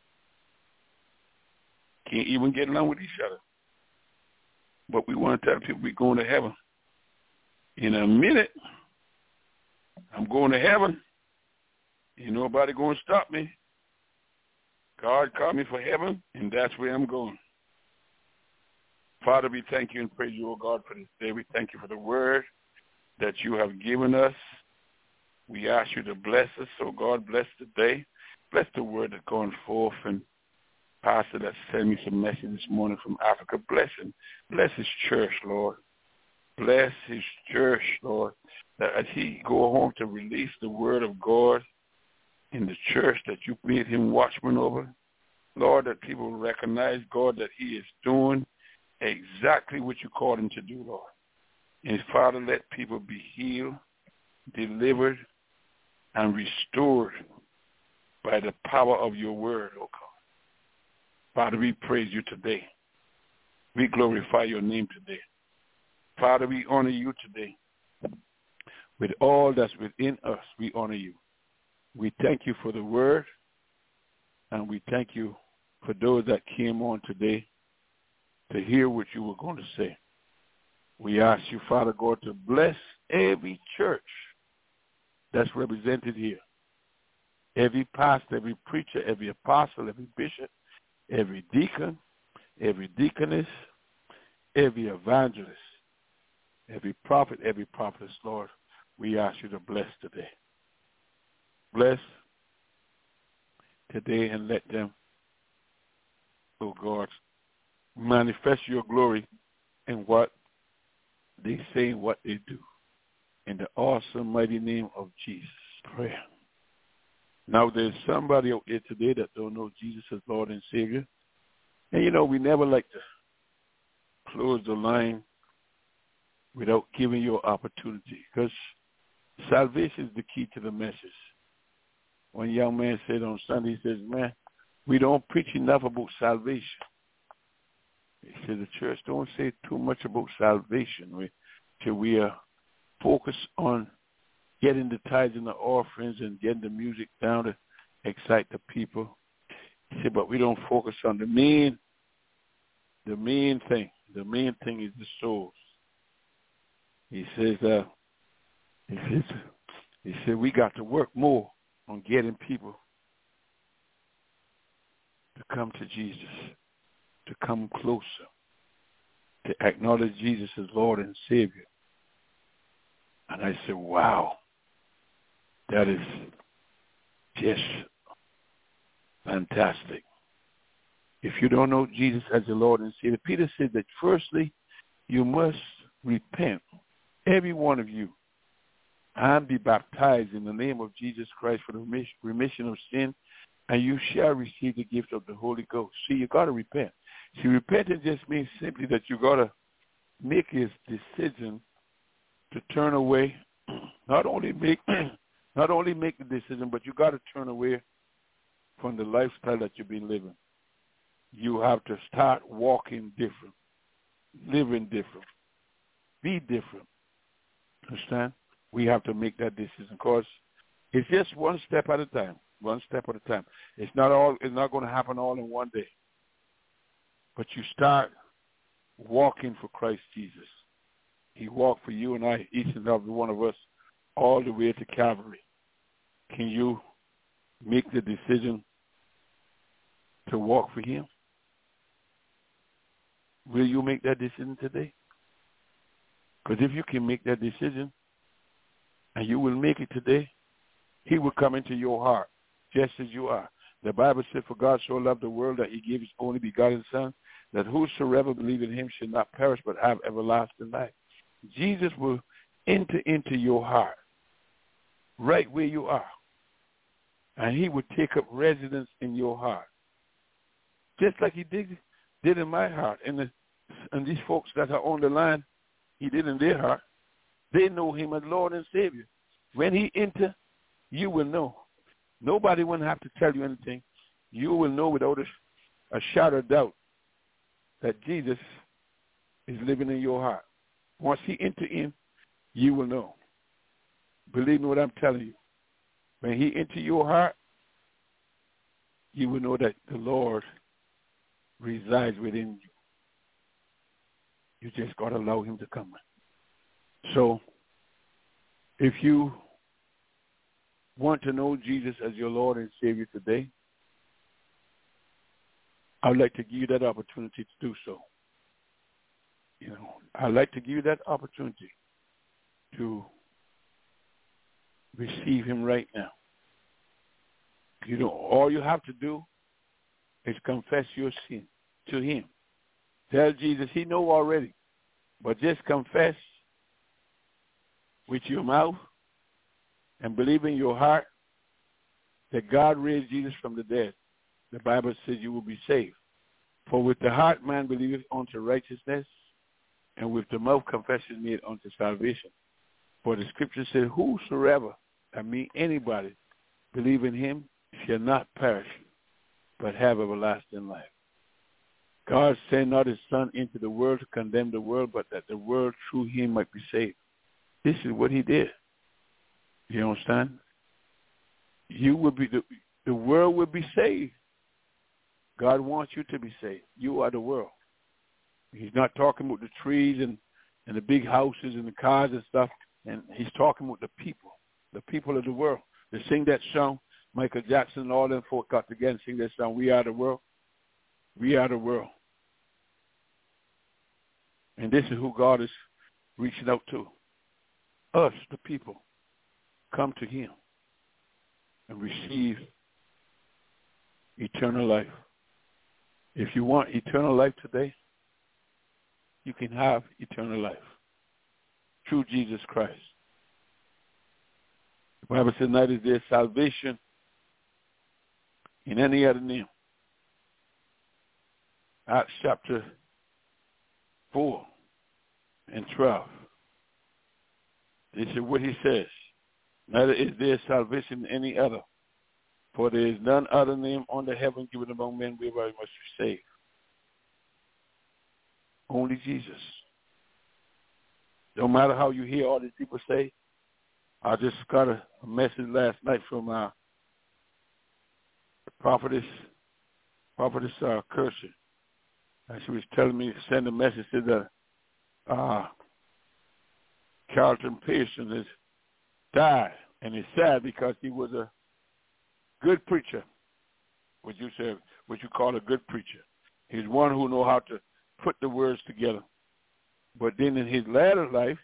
Can't even get along with each other. But we want to tell people we're going to heaven. In a minute, I'm going to heaven. Ain't nobody going to stop me. God called me for heaven, and that's where I'm going. Father, we thank you and praise you, O God, for this day. We thank you for the word that you have given us. We ask you to bless us, so God, bless the day. Bless the word that's going forth, and Pastor that sent me some message this morning from Africa. Bless him. Bless his church, Lord. Bless his church, Lord, that as he go home to release the word of God in the church that you made him watchman over, Lord, that people will recognize, God, that he is doing exactly what you called him to do, Lord. And Father, let people be healed, delivered, and restored by the power of your word, oh God. Father, we praise you today. We glorify your name today. Father, we honor you today. With all that's within us, we honor you. We thank you for the word, and we thank you for those that came on today to hear what you were going to say. We ask you, Father God, to bless every church that's represented here. Every pastor, every preacher, every apostle, every bishop, every deacon, every deaconess, every evangelist, every prophet, every prophetess, Lord, we ask you to bless today. Bless today and let them, oh God, manifest your glory in what they say, what they do. In the awesome, mighty name of Jesus, prayer. Now, there's somebody out there today that don't know Jesus as Lord and Savior. And, you know, we never like to close the line without giving you an opportunity, because salvation is the key to the message. One young man said on Sunday, he says, man, we don't preach enough about salvation. He said the church don't say too much about salvation. We are focused on getting the tithes and the offerings and getting the music down to excite the people. He said, but we don't focus on the main thing. The main thing is the souls. He says, we got to work more on getting people to come to Jesus, to come closer, to acknowledge Jesus as Lord and Savior. And I said, wow, that is just fantastic. If you don't know Jesus as your Lord and Savior, Peter said that firstly, you must repent, every one of you, and be baptized in the name of Jesus Christ for the remission of sin, and you shall receive the gift of the Holy Ghost. See, you got to repent. See, repentance just means simply that you got to make a decision to turn away. Not only make the decision, but you got to turn away from the lifestyle that you've been living. You have to start walking different, living different, be different. Understand? We have to make that decision, because it's just one step at a time. One step at a time. It's not going to happen all in one day. But you start walking for Christ Jesus. He walked for you and I, each and every one of us, all the way to Calvary. Can you make the decision to walk for him? Will you make that decision today? Because if you can make that decision, and you will make it today, he will come into your heart just as you are. The Bible said, for God so loved the world that he gave his only begotten Son, that whosoever believe in him should not perish but have everlasting life. Jesus will enter into your heart right where you are, and he will take up residence in your heart, just like he did in my heart. And these folks that are on the line, he did in their heart. They know him as Lord and Savior. When he enter, you will know. Nobody will have to tell you anything. You will know without a shadow of doubt that Jesus is living in your heart. Once he enter in, you will know. Believe me what I'm telling you. When he enter your heart, you will know that the Lord resides within you. You just got to allow him to come in. So, if you want to know Jesus as your Lord and Savior today, I would like to give you that opportunity to do so. You know, I'd like to give you that opportunity to receive him right now. You know, all you have to do is confess your sin to him. Tell Jesus, he knows already, but just confess with your mouth and believe in your heart that God raised Jesus from the dead. The Bible says you will be saved. For with the heart man believeth unto righteousness, and with the mouth confession made unto salvation. For the scripture says, whosoever, I mean anybody, believe in him shall not perish, but have everlasting life. God sent not his Son into the world to condemn the world, but that the world through him might be saved. This is what he did. You understand? You will be the world will be saved. God wants you to be saved. You are the world. He's not talking about the trees and the big houses and the cars and stuff, and he's talking about the people of the world. They sing that song, Michael Jackson and all them folk got together and sing that song, We Are the World. We are the world. And this is who God is reaching out to. Us, the people. Come to him and receive eternal life. If you want eternal life today, you can have eternal life through Jesus Christ. The Bible says, neither is there salvation in any other name. Acts chapter 4 and 12. This is what he says. Neither is there salvation in any other, for there is none other name under heaven given among men whereby we must be saved. Only Jesus. No matter how you hear all these people say. I just got a message last night from prophetess Kirsty. And she was telling me to send a message to the Carlton Pearson has died. And it's sad because he was a good preacher. What you call a good preacher. He's one who know how to put the words together. But then in his latter life,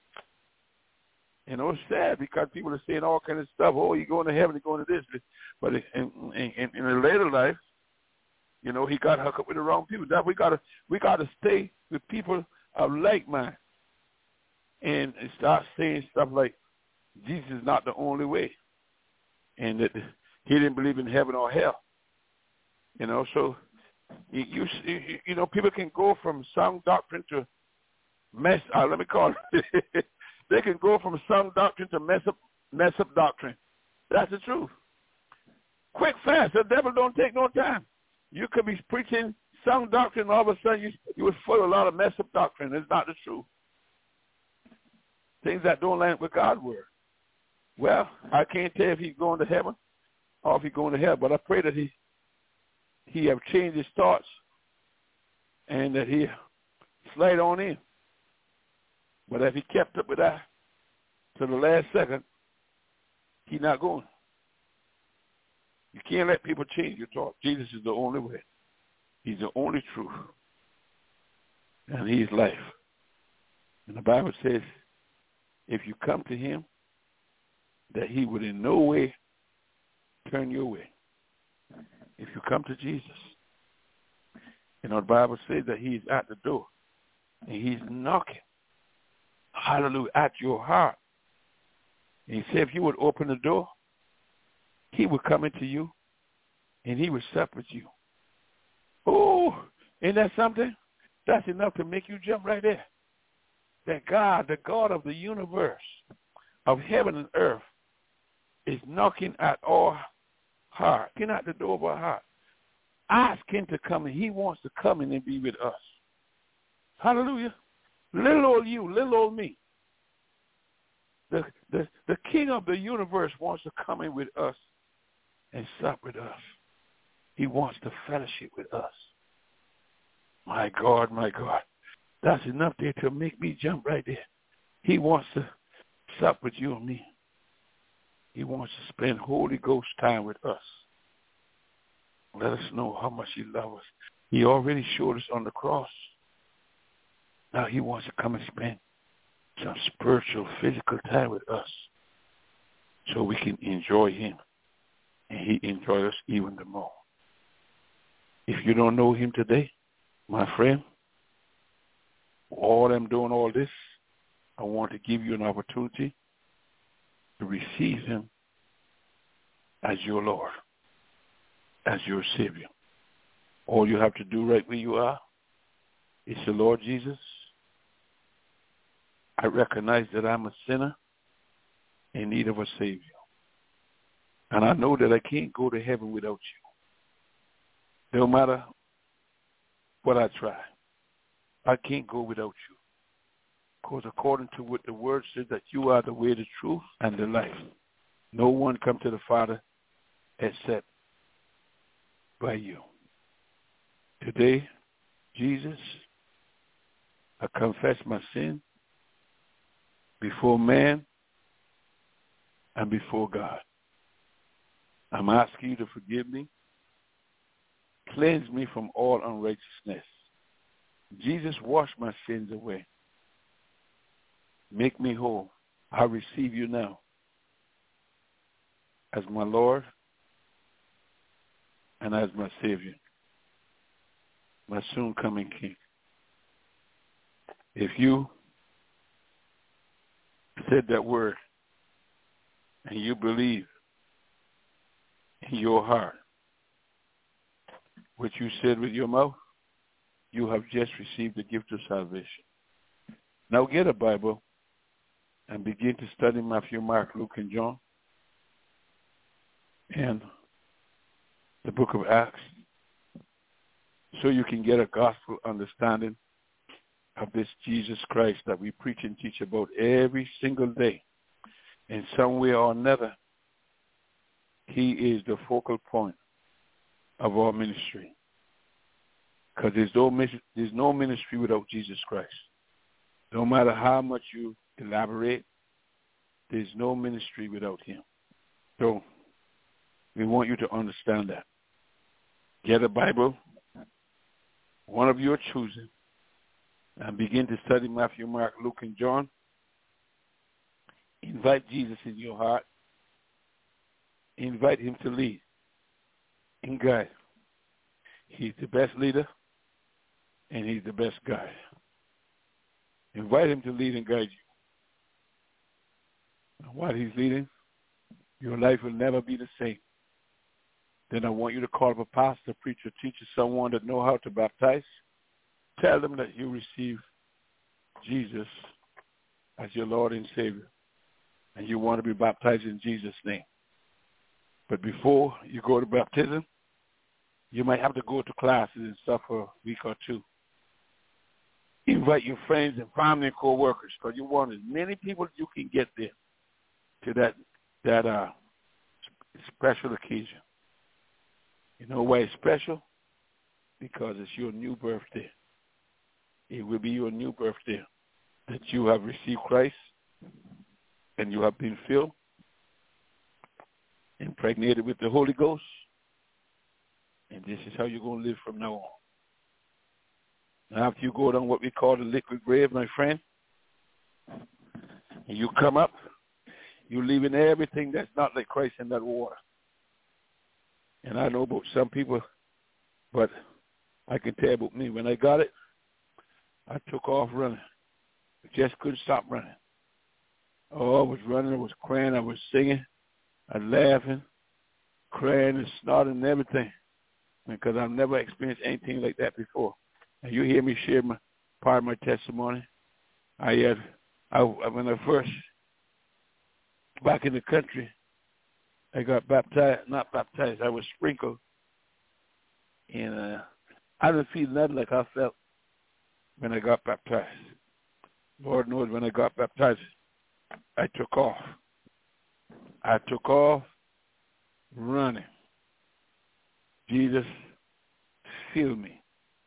it's sad because people are saying all kinds of stuff. Oh, you're going to heaven, you're going to this. But in a later life, he got hooked up with the wrong people. That we gotta stay with people of like mind and start saying stuff like Jesus is not the only way, and that he didn't believe in heaven or hell. So people can go from sound doctrine to mess. Let me call it. They can go from sound doctrine to mess up doctrine. That's the truth. Quick, fast. The devil don't take no time. You could be preaching sound doctrine, and all of a sudden you would full a lot of mess up doctrine. It's not the truth. Things that don't line with God's word. Well, I can't tell if he's going to heaven or if he's going to hell, but I pray that he have changed his thoughts and that he slide on in. But if he kept up with that to the last second, he's not going. You can't let people change your thought. Jesus is the only way. He's the only truth. And he's life. And the Bible says, if you come to him, that he would in no way turn your way. If you come to Jesus. The Bible says that he's at the door. And he's knocking. Hallelujah, at your heart. And he said if you would open the door, he would come into you and he would sup with you. Oh, isn't that something? That's enough to make you jump right there. That God, the God of the universe, of heaven and earth, is knocking at our heart, knocking at the door of our heart. Ask him to come in. He wants to come in and be with us. Hallelujah. Little old you, little old me. The King of the universe wants to come in with us and sup with us. He wants to fellowship with us. My God, my God. That's enough there to make me jump right there. He wants to sup with you and me. He wants to spend Holy Ghost time with us. Let us know how much he loves us. He already showed us on the cross. Now he wants to come and spend some spiritual, physical time with us so we can enjoy him and he enjoys us even the more. If you don't know him today, my friend, all I'm doing all this, I want to give you an opportunity to receive him as your Lord, as your Savior. All you have to do right where you are is say, Lord Jesus, I recognize that I'm a sinner in need of a Savior. And I know that I can't go to heaven without you. No matter what I try, I can't go without you. Because according to what the word says, that you are the way, the truth, and the life. No one come to the Father except by you. Today, Jesus, I confess my sin before man and before God. I'm asking you to forgive me. Cleanse me from all unrighteousness. Jesus, wash my sins away. Make me whole. I receive you now as my Lord and as my Savior, my soon coming King. If you said that word and you believe in your heart which you said with your mouth, you have just received the gift of salvation. Now get a Bible and begin to study Matthew, Mark, Luke, and John, and the book of Acts, so you can get a gospel understanding of this Jesus Christ that we preach and teach about every single day. In some way or another, he is the focal point of our ministry. Because there's no ministry without Jesus Christ. No matter how much you elaborate, there's no ministry without him. So we want you to understand that. Get a Bible, one of your choosing, and begin to study Matthew, Mark, Luke, and John. Invite Jesus in your heart. Invite him to lead and guide. He's the best leader, and he's the best guide. Invite him to lead and guide you. And while he's leading, your life will never be the same. Then I want you to call up a pastor, preacher, teacher, someone that know how to baptize. Tell them that you receive Jesus as your Lord and Savior, and you want to be baptized in Jesus' name. But before you go to baptism, you might have to go to classes and stuff for a week or two. Invite your friends and family and co-workers, because you want as many people as you can get there to that special occasion. You know why it's special? Because it's your new birthday. It will be your new birthday that you have received Christ and you have been filled, impregnated with the Holy Ghost, and this is how you're going to live from now on. Now, after you go down what we call the liquid grave, my friend, and you come up, you're leaving everything that's not like Christ in that water. And I know about some people, but I can tell you about me. When I got it, I took off running. I just couldn't stop running. Oh, I was running, I was crying, I was singing, I was laughing, crying and snorting and everything, because I've never experienced anything like that before. And you hear me share part of my testimony. When I first, back in the country, I got not baptized, I was sprinkled. And I didn't feel nothing like I felt when I got baptized. Lord knows when I got baptized, I took off. I took off running. Jesus, fill me.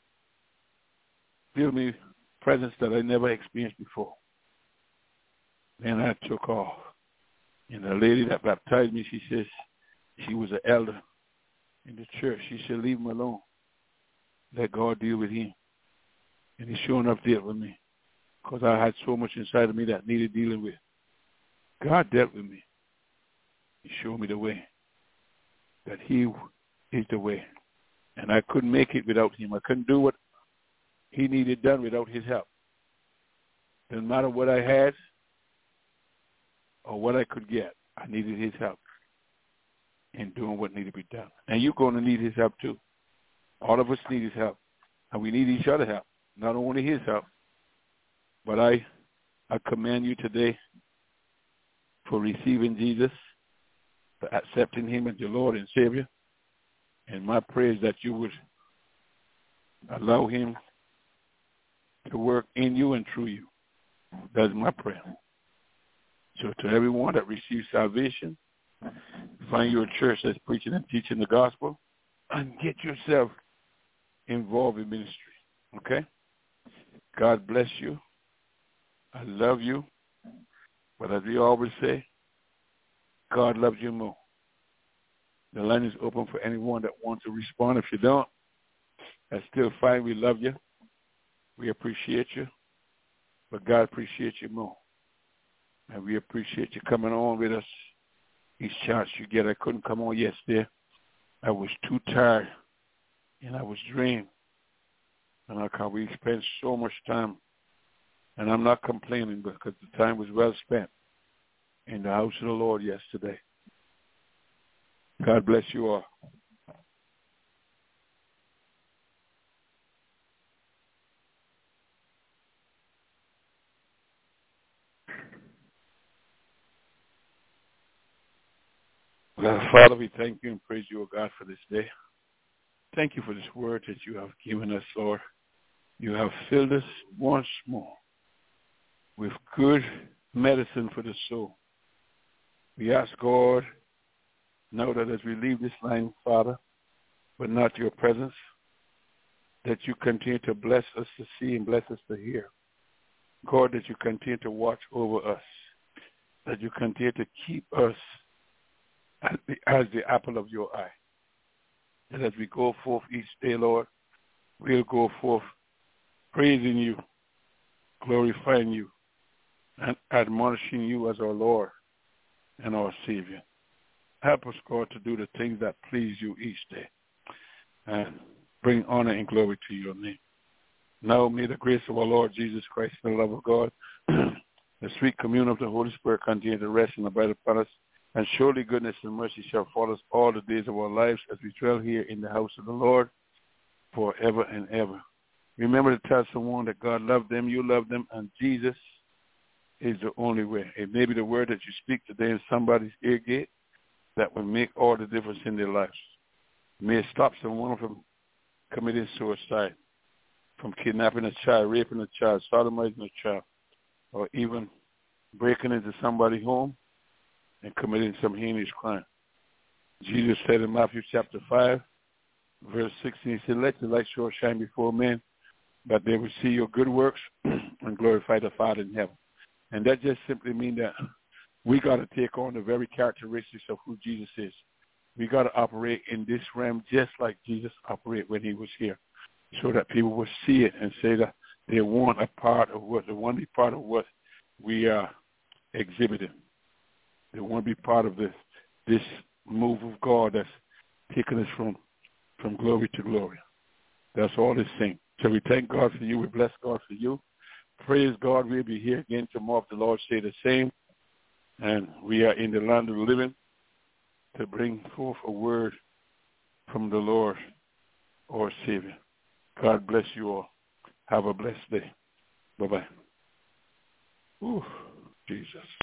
Fill me presence that I never experienced before. Then I took off. And the lady that baptized me, she says, she was an elder in the church. She said, leave him alone. Let God deal with him. And he sure enough dealt with me, because I had so much inside of me that needed dealing with. God dealt with me. He showed me the way, that he is the way. And I couldn't make it without him. I couldn't do what he needed done without his help. Doesn't matter what I had or what I could get, I needed his help in doing what needed to be done. And you're going to need his help too. All of us need his help. And we need each other's help, not only his help. But I commend you today for receiving Jesus, for accepting him as your Lord and Savior. And my prayer is that you would allow him to work in you and through you. That's my prayer. So to everyone that receives salvation, find your church that's preaching and teaching the gospel, and get yourself involved in ministry. Okay? God bless you. I love you. But as we always say, God loves you more. The line is open for anyone that wants to respond. If you don't, that's still fine. We love you. We appreciate you. But God appreciates you more. And we appreciate you coming on with us each chance you get. I couldn't come on yesterday. I was too tired, and I was drained. And we spent so much time, and I'm not complaining because the time was well spent in the house of the Lord yesterday. God bless you all. Well, Father, we thank you and praise you, O God, for this day. Thank you for this word that you have given us, Lord. You have filled us once more with good medicine for the soul. We ask, God, now that as we leave this line, Father, but not your presence, that you continue to bless us to see and bless us to hear. God, that you continue to watch over us, that you continue to keep us as the apple of your eye. And as we go forth each day, Lord, we'll go forth praising you, glorifying you, and admonishing you as our Lord and our Savior. Help us, God, to do the things that please you each day and bring honor and glory to your name. Now may the grace of our Lord Jesus Christ and the love of God, the sweet communion of the Holy Spirit continue to rest and abide upon us. And surely goodness and mercy shall follow us all the days of our lives as we dwell here in the house of the Lord forever and ever. Remember to tell someone that God loved them, you love them, and Jesus is the only way. It may be the word that you speak today in somebody's ear gate that will make all the difference in their lives. May it stop someone from committing suicide, from kidnapping a child, raping a child, sodomizing a child, or even breaking into somebody's home and committing some heinous crime. Jesus said in Matthew chapter 5, verse 16, he said, let your light so shine before men, that they will see your good works and glorify the Father in heaven. And that just simply means that we got to take on the very characteristics of who Jesus is. We got to operate in this realm just like Jesus operated when he was here, so that people will see it and say that they want a part of what, they want to be part of what we are exhibiting. They want to be part of this move of God that's taking us from glory to glory. That's all this thing. So we thank God for you. We bless God for you. Praise God. We'll be here again tomorrow if the Lord say the same. And we are in the land of the living to bring forth a word from the Lord, our Savior. God bless you all. Have a blessed day. Bye-bye. Ooh, Jesus.